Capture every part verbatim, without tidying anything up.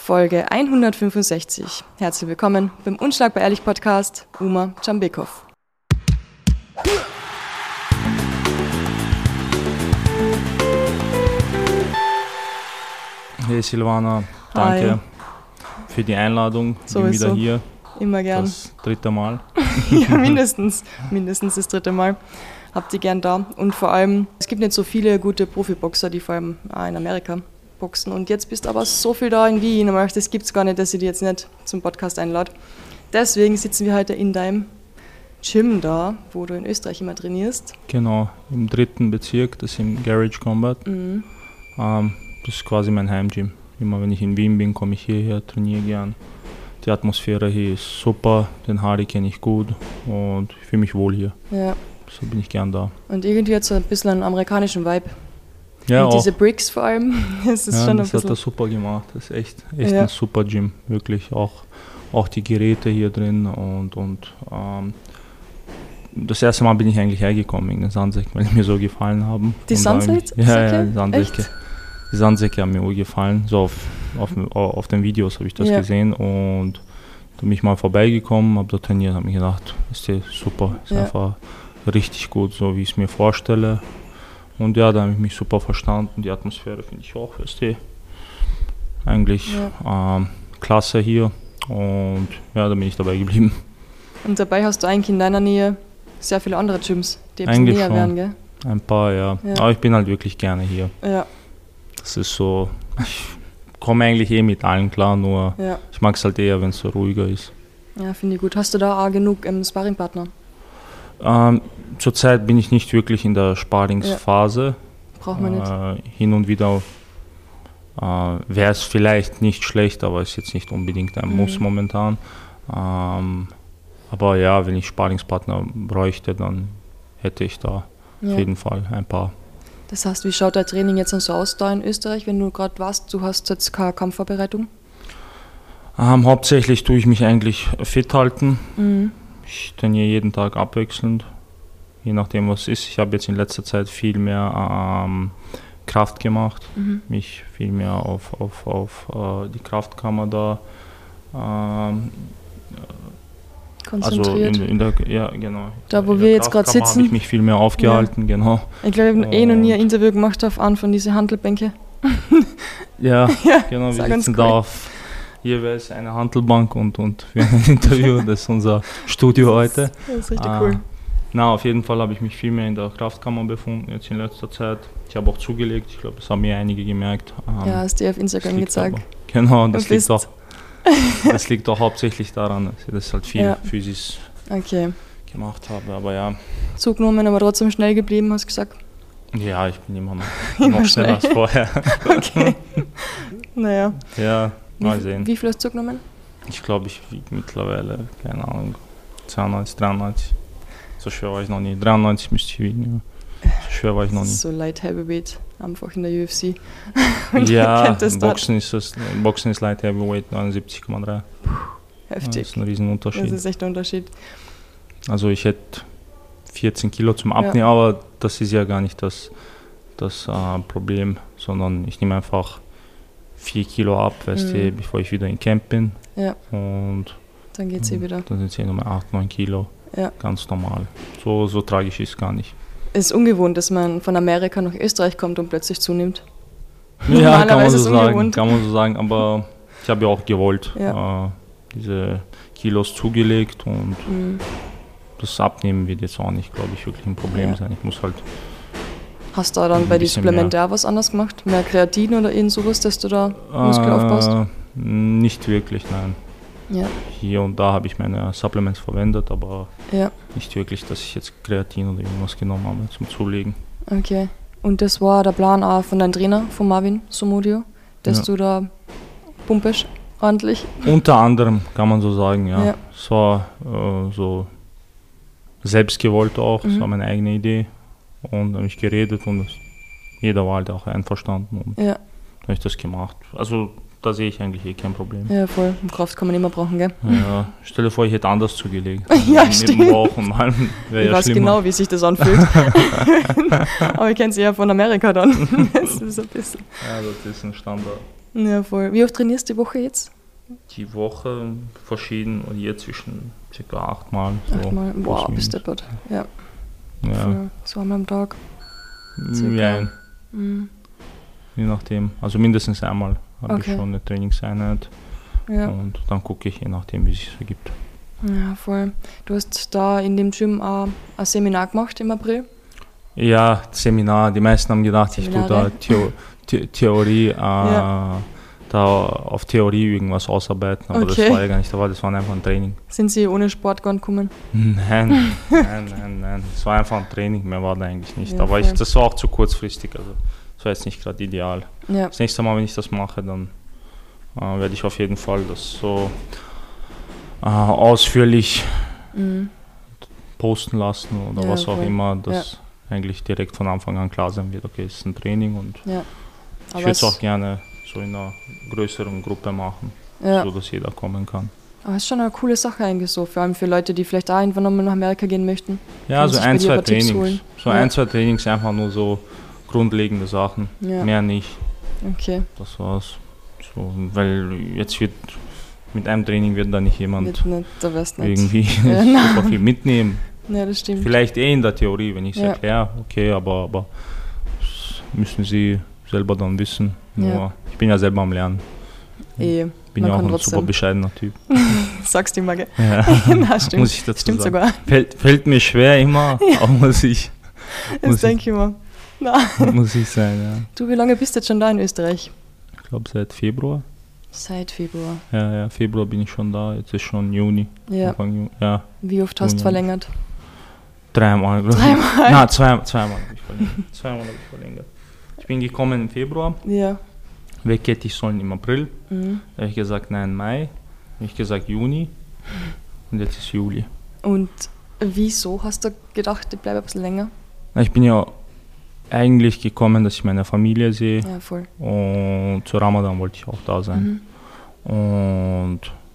Folge hundertfünfundsechzig. Herzlich willkommen beim Unschlagbar Ehrlich Podcast, Uma Jambekov. Hey Silvana, danke Hi. für die Einladung. Ich bin Sowieso. wieder hier. Immer gern. Das dritte Mal. Ja, mindestens. Mindestens das dritte Mal. Habt ihr gern da. Und vor allem, es gibt nicht so viele gute Profiboxer, die vor allem auch in Amerika boxen. Und jetzt bist du aber so viel da in Wien. Aber das gibt es gar nicht, dass ich dich jetzt nicht zum Podcast einlade. Deswegen sitzen wir heute in deinem Gym da, wo du in Österreich immer trainierst. Genau, im dritten Bezirk, das ist im Garage Combat. Mhm. Ähm, das ist quasi mein Heimgym. Immer wenn ich in Wien bin, komme ich hierher, trainiere gern. Die Atmosphäre hier ist super, den Harry kenne ich gut und ich fühle mich wohl hier. Ja. So bin ich gern da. Und irgendwie hat es so ein bisschen einen amerikanischen Vibe. Ja, und auch. diese Bricks vor allem, das ist Ja, schon ein das bisschen... hat er super gemacht. Das ist echt, echt Ja. ein super Gym, wirklich. Auch, auch die Geräte hier drin und, und ähm, das erste Mal bin ich eigentlich hergekommen wegen den Sandsäcken, weil die mir so gefallen haben. Die Und da hab ich- Sandsäcke? Ja, ja, die Sandsäcke. Echt? Die Sandsäcke haben mir auch gefallen. So auf, auf, auf den Videos habe ich das Ja. gesehen und da bin ich mal vorbeigekommen, habe da trainiert, habe mir gedacht, ist ja super, ist Ja. einfach richtig gut, so wie ich es mir vorstelle. Und ja, da habe ich mich super verstanden. Die Atmosphäre finde ich auch, ist die eigentlich ähm, klasse hier und ja, da bin ich dabei geblieben. Und dabei hast du eigentlich in deiner Nähe sehr viele andere Gyms, die ein bisschen Eigentlich näher schon. wären, gell? Ein paar, ja. Ja. Aber ich bin halt wirklich gerne hier. Ja, Das ist so, ich komme eigentlich eh mit allen klar, nur ja. ich mag es halt eher, wenn es so ruhiger ist. Ja, finde ich gut. Hast du da auch genug ähm, Sparringpartner? Ähm, zurzeit bin ich nicht wirklich in der Sparingsphase. Braucht man nicht. Äh, hin und wieder äh, wäre es vielleicht nicht schlecht, aber ist jetzt nicht unbedingt ein Mhm. Muss momentan. Ähm, aber ja, wenn ich Sparingspartner bräuchte, dann hätte ich da Ja. auf jeden Fall ein paar. Das heißt, wie schaut dein Training jetzt noch so aus da in Österreich, wenn du gerade warst? Du hast jetzt keine Kampfvorbereitung? Ähm, hauptsächlich tue ich mich eigentlich fit halten. Mhm. Ich trainiere jeden Tag abwechselnd, je nachdem was ist. Ich habe jetzt in letzter Zeit viel mehr ähm, Kraft gemacht, Mhm. mich viel mehr auf, auf, auf äh, die Kraftkammer da, ähm, also Konzentriert. in, in der, ja genau. Da, wo in wir der jetzt gerade Kraftkammer sitzen. habe ich mich viel mehr aufgehalten, genau. Ich glaube, ich habe eh noch nie ein Und- Interview gemacht auf einen von diesen Handelbänke. Ja, Ja, genau, ist wir auch ganz sitzen cool. da auf jeweils eine Hantelbank und, und für ein Interview, das ist unser Studio heute. Das ist richtig Ah, cool. Na, auf jeden Fall habe ich mich viel mehr in der Kraftkammer befunden jetzt in letzter Zeit. Ich habe auch zugelegt, ich glaube, das haben mir einige gemerkt. Ähm, Ja, hast du auf das Instagram liegt gezeigt. aber- Genau, das Du bist- liegt, auch, das liegt auch hauptsächlich daran, dass ich das halt viel Ja. physisch Okay. gemacht habe. Aber ja, Zugenommen, aber trotzdem schnell geblieben, hast du gesagt. ja, ich bin immer noch, Immer noch schneller als schnell. vorher. Okay. Naja. Ja, mal Wie, sehen. wie viel hast du zugenommen? Ich glaube, ich wiege mittlerweile, keine Ahnung, zweiundneunzig, dreiundneunzig. So schwer war ich noch nie. dreiundneunzig müsste ich wiegen, ja. So schwer war ich noch nie. So Light Heavyweight, einfach in der U F C. Und ihr Ja, kennt das im dort. Boxen ist das, im Boxen ist Light Heavyweight neunundsiebzig Komma drei. Ja, das Heftig. ist ein Riesenunterschied. Das ist echt ein Unterschied. Also ich hätte vierzehn Kilo zum Abnehmen, aber das ist ja gar nicht das, das äh, Problem, sondern ich nehme einfach vier Kilo ab, weißt Mhm. du, bevor ich wieder in Camp bin. Ja. Und Dann geht's eh wieder. dann sind es eh nochmal acht, neun Kilo. Ja. Ganz normal. So, so tragisch ist es gar nicht. Es ist ungewohnt, dass man von Amerika nach Österreich kommt und plötzlich zunimmt. Ja, kann man Normalerweise so ist es sagen, ungewohnt. kann man so sagen, aber ich habe ja auch gewollt, Ja. äh, diese Kilos zugelegt und Mhm. das Abnehmen wird jetzt auch nicht, glaube ich, wirklich ein Problem Ja. sein. Ich muss halt, Hast du da dann Ein bei den bisschen Supplementen auch was anderes gemacht? Mehr Kreatin oder irgend sowas, dass du da Muskel aufbaust? äh, nicht wirklich, nein. Ja. Hier und da habe ich meine Supplements verwendet, aber Ja, nicht wirklich, dass ich jetzt Kreatin oder irgendwas genommen habe zum Zulegen. okay. Und das war der Plan auch von deinem Trainer, von Marvin Somodio, dass Ja. du da pumpest, ordentlich? Unter anderem kann man so sagen, ja. Ja. Es war äh, so selbstgewollt auch, es Mhm. war meine eigene Idee und habe ich geredet und es, jeder war halt auch einverstanden und Ja, dann habe ich das gemacht. Also da sehe ich eigentlich eh kein Problem. ja voll. Kraft kann man immer brauchen, gell? Ja, stell dir vor, ich hätte anders zugelegt. Ja, Mit stimmt. dem Bauch und allem wäre Ich ja weiß schlimmer. genau, wie sich das anfühlt. Aber ich kenne sie ja von Amerika dann. Das ist ein bisschen. Ja, das ist ein Standard. Ja, voll. Wie oft trainierst du die Woche jetzt? Die Woche verschieden und hier zwischen circa achtmal. So Achtmal. Wow, bist du deppert. Ja. Ja. Für zweimal am Tag. Ja. Mhm. Je nachdem. Also mindestens einmal habe Okay. ich schon eine Trainingseinheit. Ja. Und dann gucke ich, je nachdem, wie es sich ergibt. Ja, voll. Du hast da in dem Gym auch ein Seminar gemacht im April. Ja, Seminar. Die meisten haben gedacht, Seminare. ich tue da Theo The Theorie, äh, Ja. da auf Theorie irgendwas ausarbeiten, aber Okay. das war ja gar nicht der Fall, das war einfach ein Training. Sind sie ohne Sport gar nicht gekommen? Nein, nein, nein, nein. Es war einfach ein Training, mehr war da eigentlich nicht. Ja, aber ich, voll. das war auch zu kurzfristig, also das war jetzt nicht gerade ideal. Ja. Das nächste Mal, wenn ich das mache, dann äh, werde ich auf jeden Fall das so äh, ausführlich Mhm. posten lassen oder Ja, was auch voll. immer, dass eigentlich direkt von Anfang an klar sein wird, okay, es ist ein Training und Ja. ich Aber würde es es- auch gerne so in einer größeren Gruppe machen, Ja. so dass jeder kommen kann. Aber es ist schon eine coole Sache eigentlich so, vor allem für Leute, die vielleicht auch irgendwann nochmal nach Amerika gehen möchten. Ja, Kann so sich bei ein, dir zwei ein paar Tipps Trainings. holen. So Ja. ein, zwei Trainings, einfach nur so grundlegende Sachen. Ja. Mehr nicht. Okay. Das war's. So, weil jetzt wird mit einem Training wird da nicht jemand Wird nicht, da wär's nicht. irgendwie Ja, super viel mitnehmen. Ja, das stimmt. Vielleicht eh in der Theorie, wenn ich es Ja. erkläre, okay, aber, aber das müssen sie selber dann wissen. Nur Ja. ich bin ja selber am Lernen. Eh, Bin man ja auch kann ein trotzdem. super bescheidener Typ. Sagst du immer, gell? Ja. Na, stimmt. Muss ich dazu Stimmt sagen. sogar. Fällt, fällt mir schwer immer, aber muss ich, Das muss ich, denke ich immer. Na. muss ich sein, ja. Du, wie lange bist du jetzt schon da in Österreich? Ich glaube seit Februar. Seit Februar. Ja, ja, Februar bin ich schon da, jetzt ist schon Juni. Ja. Anfang Juni. Ja, Wie oft hast du Juni. verlängert? dreimal. glaub ich. Dreimal? Na, zwei, zweimal habe ich verlängert. Zweimal habe ich verlängert. Ich bin gekommen im Februar, Ja. weg hätte ich sollen im April. Mhm. Da habe ich gesagt, nein, Mai. Habe ich gesagt Juni. Und jetzt ist Juli. Und wieso hast du gedacht, ich bleibe ein bisschen länger? Na, ich bin ja eigentlich gekommen, dass ich meine Familie sehe. Ja, voll. Und zu Ramadan wollte ich auch da sein. Mhm. Und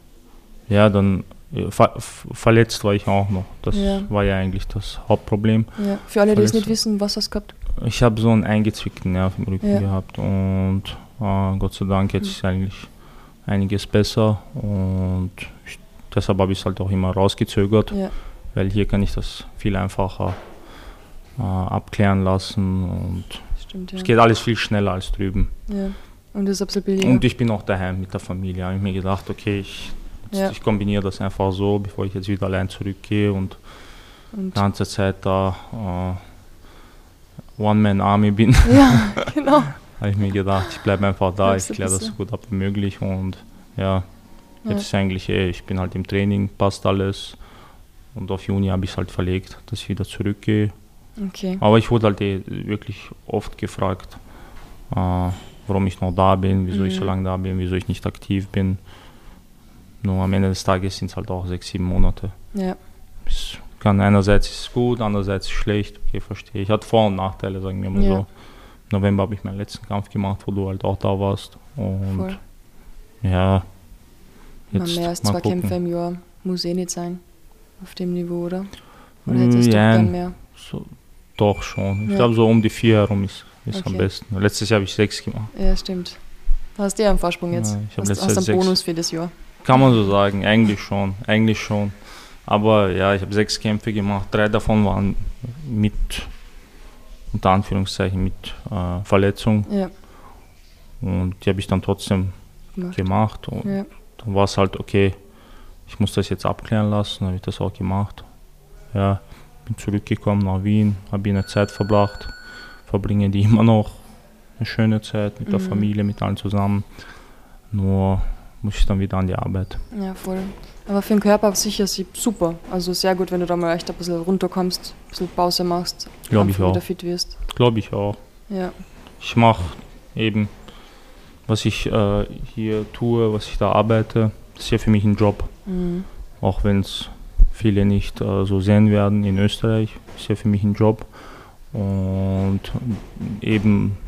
ja, dann ja, ver f- verletzt war ich auch noch. Das Ja. war ja eigentlich das Hauptproblem. Ja. Für alle, die es nicht Verletzung. wissen, was hast du gehabt? Ich habe so einen eingezwickten Nerv im Rücken Ja. gehabt und äh, Gott sei Dank jetzt Mhm. ist eigentlich einiges besser und ich, deshalb habe ich es halt auch immer rausgezögert, Ja. weil hier kann ich das viel einfacher äh, abklären lassen und Stimmt, ja. es geht alles viel schneller als drüben. Ja. Und das ist ein bisschen billiger. Und ich bin auch daheim mit der Familie. Da habe ich mir gedacht, okay, ich, jetzt, Ja. ich kombiniere das einfach so, bevor ich jetzt wieder allein zurückgehe und Und die ganze Zeit da äh, One-Man-Army bin. ja, genau. Habe ich mir gedacht, ich bleibe einfach da, Bleibst ich ein kläre das so bisschen. gut ab wie möglich und ja, Ja. jetzt ist eigentlich eh, ich bin halt im Training, passt alles und auf Juni habe ich es halt verlegt, dass ich wieder zurückgehe. Okay. Aber ich wurde halt eh wirklich oft gefragt, äh, warum ich noch da bin, wieso ich so Mhm. lange da bin, wieso ich nicht aktiv bin. Nur am Ende des Tages sind es halt auch sechs, sieben Monate. Ja. Es kann einerseits ist es gut, andererseits ist es schlecht, okay, verstehe ich. Hat Vor- und Nachteile, sagen wir mal Ja. so. Im November habe ich meinen letzten Kampf gemacht, wo du halt auch da warst. Und Voll. ja, Man jetzt mehr als mal zwei gucken. Kämpfe im Jahr muss eh nicht sein. Auf dem Niveau, oder? Oder hättest du Ja, gern mehr? So, doch schon. Ich Ja. glaube, so um die vier herum ist, ist am Okay. besten. Letztes Jahr habe ich sechs gemacht. Ja, Du hast eh einen Vorsprung jetzt. Ja, ich hab hast letztes hast Jahr einen sechs. Bonus für das Jahr. Kann man so sagen, eigentlich schon, eigentlich schon. Aber ja, ich habe sechs Kämpfe gemacht, drei davon waren mit, unter Anführungszeichen, mit äh, Verletzung. Ja. Und die habe ich dann trotzdem Gemacht. gemacht. Und Ja. dann war es halt, okay, ich muss das jetzt abklären lassen, habe ich das auch gemacht. Ja, bin zurückgekommen nach Wien, habe hier eine Zeit verbracht, verbringe die immer noch eine schöne Zeit mit der Mhm. Familie, mit allen zusammen. Nur muss ich dann wieder an die Arbeit. Ja, voll. Aber für den Körper sicher sie- super. Also sehr gut, wenn du da mal echt ein bisschen runterkommst, ein bisschen Pause machst, Glaube ich einfach auch. wieder fit wirst. Glaube ich auch. Ja. Ich mache eben, was ich äh, hier tue, was ich da arbeite, das ist ja für mich ein Job. Mhm. Auch wenn es viele nicht äh, so sehen werden in Österreich, ist ja für mich ein Job. Und eben,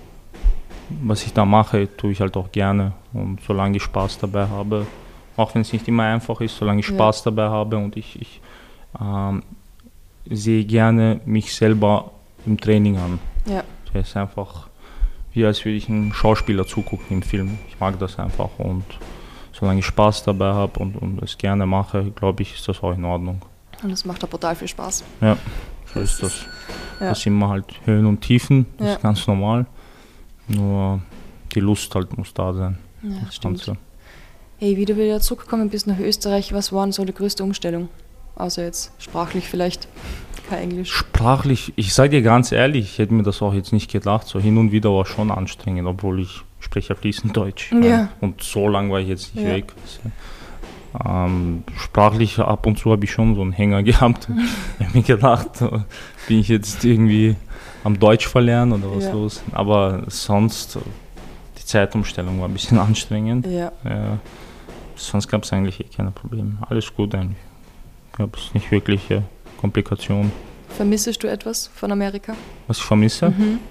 was ich da mache, tue ich halt auch gerne. Und solange ich Spaß dabei habe, auch wenn es nicht immer einfach ist, solange ich Ja. Spaß dabei habe und ich, ich ähm, sehe gerne mich selber im Training an. Ja. Das ist einfach wie als würde ich einem Schauspieler zugucken im Film. Ich mag das einfach und solange ich Spaß dabei habe und, und es gerne mache, glaube ich, ist das auch in Ordnung. Und es macht da brutal viel Spaß. Ja, so ist das. Ja. Das sind immer halt Höhen und Tiefen, das Ja. ist ganz normal. Nur die Lust halt muss da sein. Ja, das stimmt. Ganze. Hey, wie du wieder zurückgekommen bist nach Österreich, was war denn so die größte Umstellung? Außer jetzt sprachlich vielleicht, kein Englisch. Sprachlich, ich sage dir ganz ehrlich, ich hätte mir das auch jetzt nicht gedacht, so hin und wieder war schon anstrengend, obwohl ich spreche fließend Deutsch. Ja. Und so lange war ich jetzt nicht Ja. weg. Ähm, sprachlich ab und zu habe ich schon so einen Hänger gehabt. Ich habe mir gedacht, äh, bin ich jetzt irgendwie am Deutsch verlernen oder was Ja. los? Aber sonst, äh, die Zeitumstellung war ein bisschen anstrengend. Ja. Äh, sonst gab es eigentlich eh keine Probleme. Alles gut eigentlich. Gab es nicht wirkliche Komplikationen. Vermissest du etwas von Amerika? Was ich vermisse? Mhm.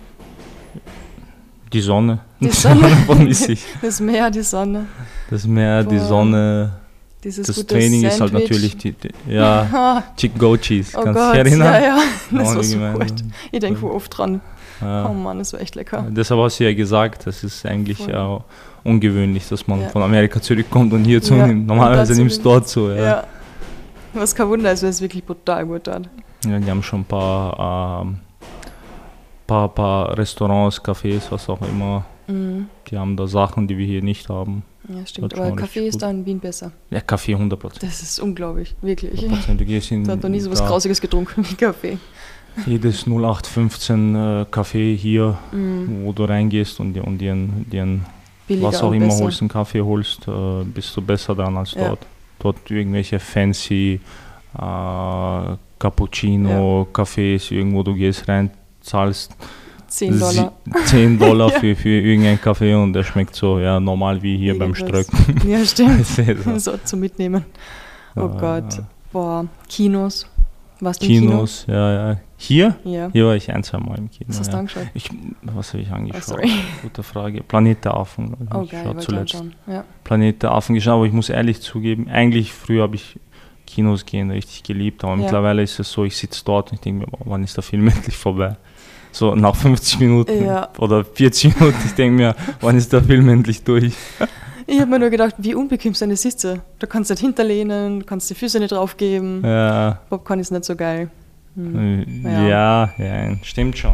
Die Sonne. Die Sonne. vermisse ich. Das Meer, die Sonne. Das Meer, die Boah. Sonne. Dieses Das gute Training ist halt Sandwich. natürlich, die, die, ja, Ah, Chicken Goat Cheese. oh Kannst du Gott, dich erinnern? ja, ja, das Oh, war so gemein. gut. Ich denke wo oft dran. Ja. Oh Mann, das war echt lecker. Deshalb hast du ja gesagt, das ist eigentlich Voll. ja ungewöhnlich, dass man Ja. von Amerika zurückkommt und hier Ja, zunimmt. Normalerweise und dazu nimmst du nimmt- dort zu. Ja. Ja. Was kein Wunder ist, weil es wirklich brutal gut dort. Ja, die haben schon ein paar, ähm, paar, paar Restaurants, Cafés, was auch immer. Mhm. Die haben da Sachen, die wir hier nicht haben. Ja, stimmt. Das Aber schon Kaffee richtig ist gut. da in Wien besser. Ja, Kaffee hundert Prozent. Das ist unglaublich, wirklich. Du gehst in Da hat noch nie so was da Grausiges getrunken wie Kaffee. jedes null acht fünfzehn äh, Café hier, Mhm. wo du reingehst und dir und dir einen- dir einen Billiger was auch und immer besser. holst, einen Kaffee holst, äh, bist du besser dran als Ja. dort. Dort irgendwelche fancy äh, Cappuccino, Cafés, irgendwo du gehst rein, zahlst zehn Dollar. sie- zehn Dollar Ja. für, für irgendeinen Kaffee und der schmeckt so ja normal wie hier beim Irgendwas. Ströcken. Ja, stimmt. Das ist so. So zum Mitnehmen. Oh Ja, Gott. ja. Boah, Kinos. Warst du im Kinos, ja, ja. Hier? Kino? Ja. Hier war ich ein, zwei Mal im Kino. Was hast du Ja. angeschaut? Ich, was habe ich angeschaut? Oh, sorry. Gute Frage. Planet der Affen, glaube ich. Oh ich geil, schaue wollte ich zuletzt. anschauen. Ja. Planet der Affen geschaut, aber ich muss ehrlich zugeben, eigentlich früher habe ich Kinos gehen richtig geliebt, aber Ja. mittlerweile ist es so, ich sitze dort und ich denke mir, boah, wann ist der Film endlich vorbei? So nach fünfzig Minuten Ja. oder vierzig Minuten, ich denke mir, wann ist der Film endlich durch? Ich habe mir nur gedacht, wie unbequem seine Sitze. Da kannst du nicht hinterlehnen, du kannst die Füße nicht draufgeben. Ja, Popcorn ist nicht so geil. Hm. äh, Ja. ja, ja, stimmt schon.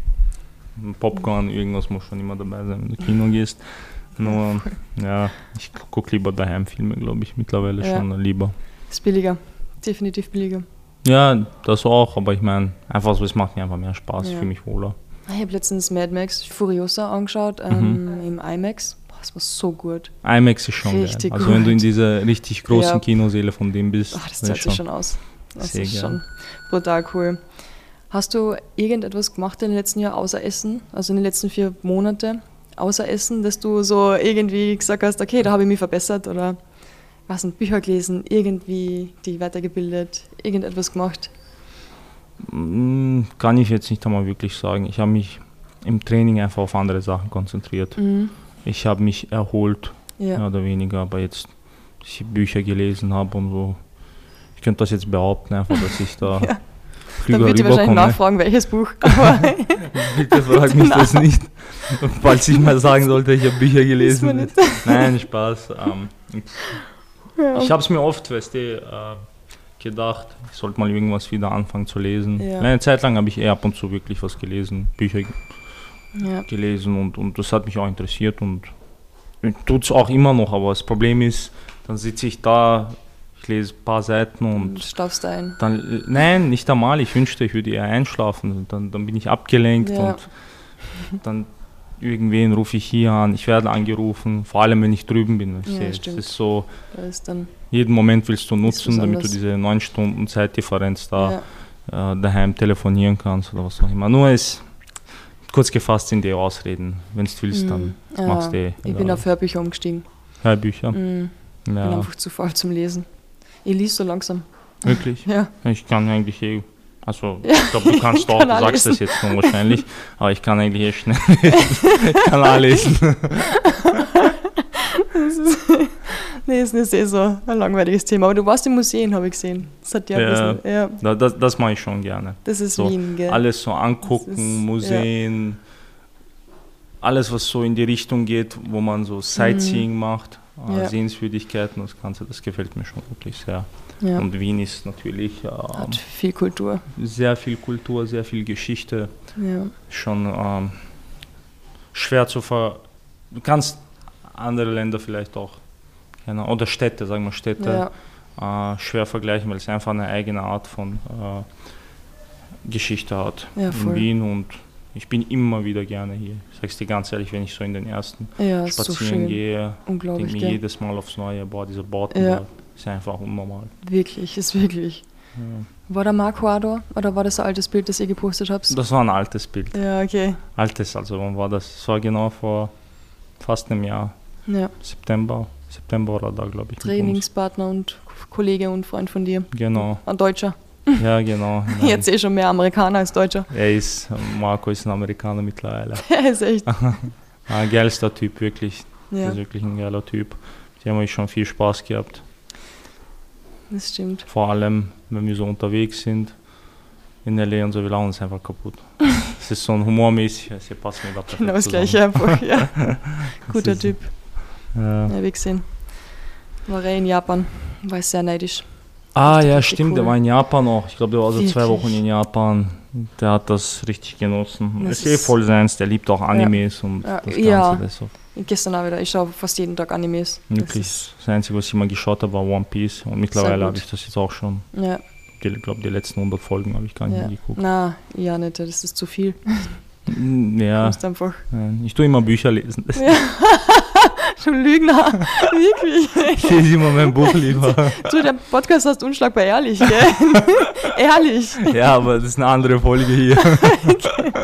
Popcorn, irgendwas muss schon immer dabei sein, wenn du Kino gehst. Nur, ja, ich gucke lieber daheim Filme, glaube ich, mittlerweile Ja. schon lieber. Ist billiger. Definitiv billiger. Ja, das auch, aber ich meine, einfach so, es macht mir einfach mehr Spaß, Ja. ich fühle mich wohler. Ich habe letztens Mad Max Furiosa angeschaut ähm, im IMAX. Boah, das war so gut. IMAX ist schon Richtig geil. Also wenn du in gut. dieser richtig großen Ja. Kinosäle von dem bist, Ach, das dann zahlt ist sich schon aus. Das Sehr ist geil. schon brutal cool. Hast du irgendetwas gemacht in den letzten Jahren außer Essen? Also in den letzten vier Monaten außer Essen, dass du so irgendwie gesagt hast, okay, da habe ich mich verbessert oder was sind Bücher gelesen, irgendwie dich weitergebildet, irgendetwas gemacht? Mm, kann ich jetzt nicht einmal wirklich sagen. Ich habe mich im Training einfach auf andere Sachen konzentriert. Mhm. Ich habe mich erholt, Ja. mehr oder weniger, aber jetzt, dass ich Bücher gelesen habe und so. Ich könnte das jetzt behaupten, einfach, dass ich da Ja. klüger Dann wird ihr wahrscheinlich rüberkomme. nachfragen, welches Buch. Aber Bitte frag mich das nicht. Falls ich mal sagen sollte, ich habe Bücher Wissen wir gelesen. nicht. Nein, Spaß. Ähm, ja. ich habe es mir oft, weißt du, äh, gedacht, ich sollte mal irgendwas wieder anfangen zu lesen. Ja. Eine Zeit lang habe ich eher ab und zu wirklich was gelesen, Bücher ja. gelesen und, und das hat mich auch interessiert und tut es auch immer noch, aber das Problem ist, dann sitze ich da, ich lese ein paar Seiten Und und schlafst ein. dann, nein, nicht einmal, ich wünschte, ich würde eher einschlafen, dann, dann bin ich abgelenkt Ja. und dann irgendwen rufe ich hier an, ich werde angerufen, vor allem wenn ich drüben bin. Ich Ja, sehe, es stimmt. ist so, Da ist dann jeden Moment willst du nutzen, damit du besonders. diese neun Stunden Zeitdifferenz da ja. äh, daheim telefonieren kannst oder was auch immer. Nur es, kurz gefasst sind die Ausreden. Wenn du willst, dann ja. machst du eh. Ich bin auf Hörbücher umgestiegen. Hörbücher. Mhm. Ich bin Ja, einfach zu faul zum Lesen. Ich lese so langsam. wirklich. Ja. Ich kann eigentlich eh, also ich glaube, du kannst auch, kann du auch sagst lesen. das jetzt nur wahrscheinlich, aber ich kann eigentlich eh schnell lesen. Ich kann auch lesen. Das ist, nee, ist nicht eh so ein langweiliges Thema. Aber du warst im Museum, habe ich gesehen. Das hat ja, ein Ja. bisschen, ja, Da- Das, das mache ich schon gerne. das ist So, Wien, gell? Alles so Das angucken, ist- Museen, alles, was so in die Richtung geht, wo man so Sightseeing mhm. macht, äh, ja. Sehenswürdigkeiten, das Ganze, das gefällt mir schon wirklich sehr. Ja. Und Wien ist natürlich... Äh, Hat viel Kultur. Sehr viel Kultur, sehr viel Geschichte. Ja. Schon ähm, schwer zu ver... Du kannst andere Länder vielleicht auch, keine, oder Städte, sagen wir Städte, ja. äh, schwer vergleichen, weil es einfach eine eigene Art von äh, Geschichte hat ja, in Wien. Und ich bin immer wieder gerne hier. Ich sag's dir ganz ehrlich, wenn ich so in den ersten ja, Spazieren so gehe, denke ich mir jedes Mal aufs Neue, boah, diese Bauten ja. da, ist einfach unnormal. Wirklich, ist wirklich. Ja. War der Marco auch da? Oder war das ein altes Bild, das ihr gepostet habt? Das war ein altes Bild. Ja, okay. Altes, also wann war das? Das war genau vor fast einem Jahr. Ja. September. September oder da, glaube ich. Trainingspartner und Kollege und Freund von dir. Genau. Ein Deutscher. Ja, genau. Jetzt eh schon mehr Amerikaner als Deutscher. Er ist, Marco ist ein Amerikaner mittlerweile. Er ist echt. Ein geilster Typ, wirklich. Ja. Das ist wirklich ein geiler Typ. Die haben schon viel Spaß gehabt. Das stimmt. Vor allem, wenn wir so unterwegs sind in L A und so, wir lachen uns einfach kaputt. Es ist so ein humormäßig, sie passt mir da perfekt genau das zusammen. Gleiche einfach, ja. Guter Typ. Ja. Ja, wie gesehen. War er in Japan, war sehr neidisch. Ah ja, stimmt, cool. Der war in Japan auch. Ich glaube, der war also Wirklich? zwei Wochen in Japan. Der hat das richtig genossen. Das ist eh voll seins, der liebt auch Animes ja. und ja. das Ganze. Ja, das so. Gestern auch wieder. Ich schaue fast jeden Tag Animes. Wirklich, das, das Einzige, was ich mal geschaut habe, war One Piece. Und mittlerweile habe ich das jetzt auch schon. Ja. Ich glaube, die letzten hundert Folgen habe ich gar nicht ja. mehr geguckt. Na, ja nicht, das ist zu viel. Ja, einfach. Ich tue immer Bücher lesen. Ja. Du Lügner, wirklich. Ich lese immer mein Buch lieber. Du, der Podcast heißt unschlagbar ehrlich, gell? Ehrlich. Ja, aber das ist eine andere Folge hier. Okay.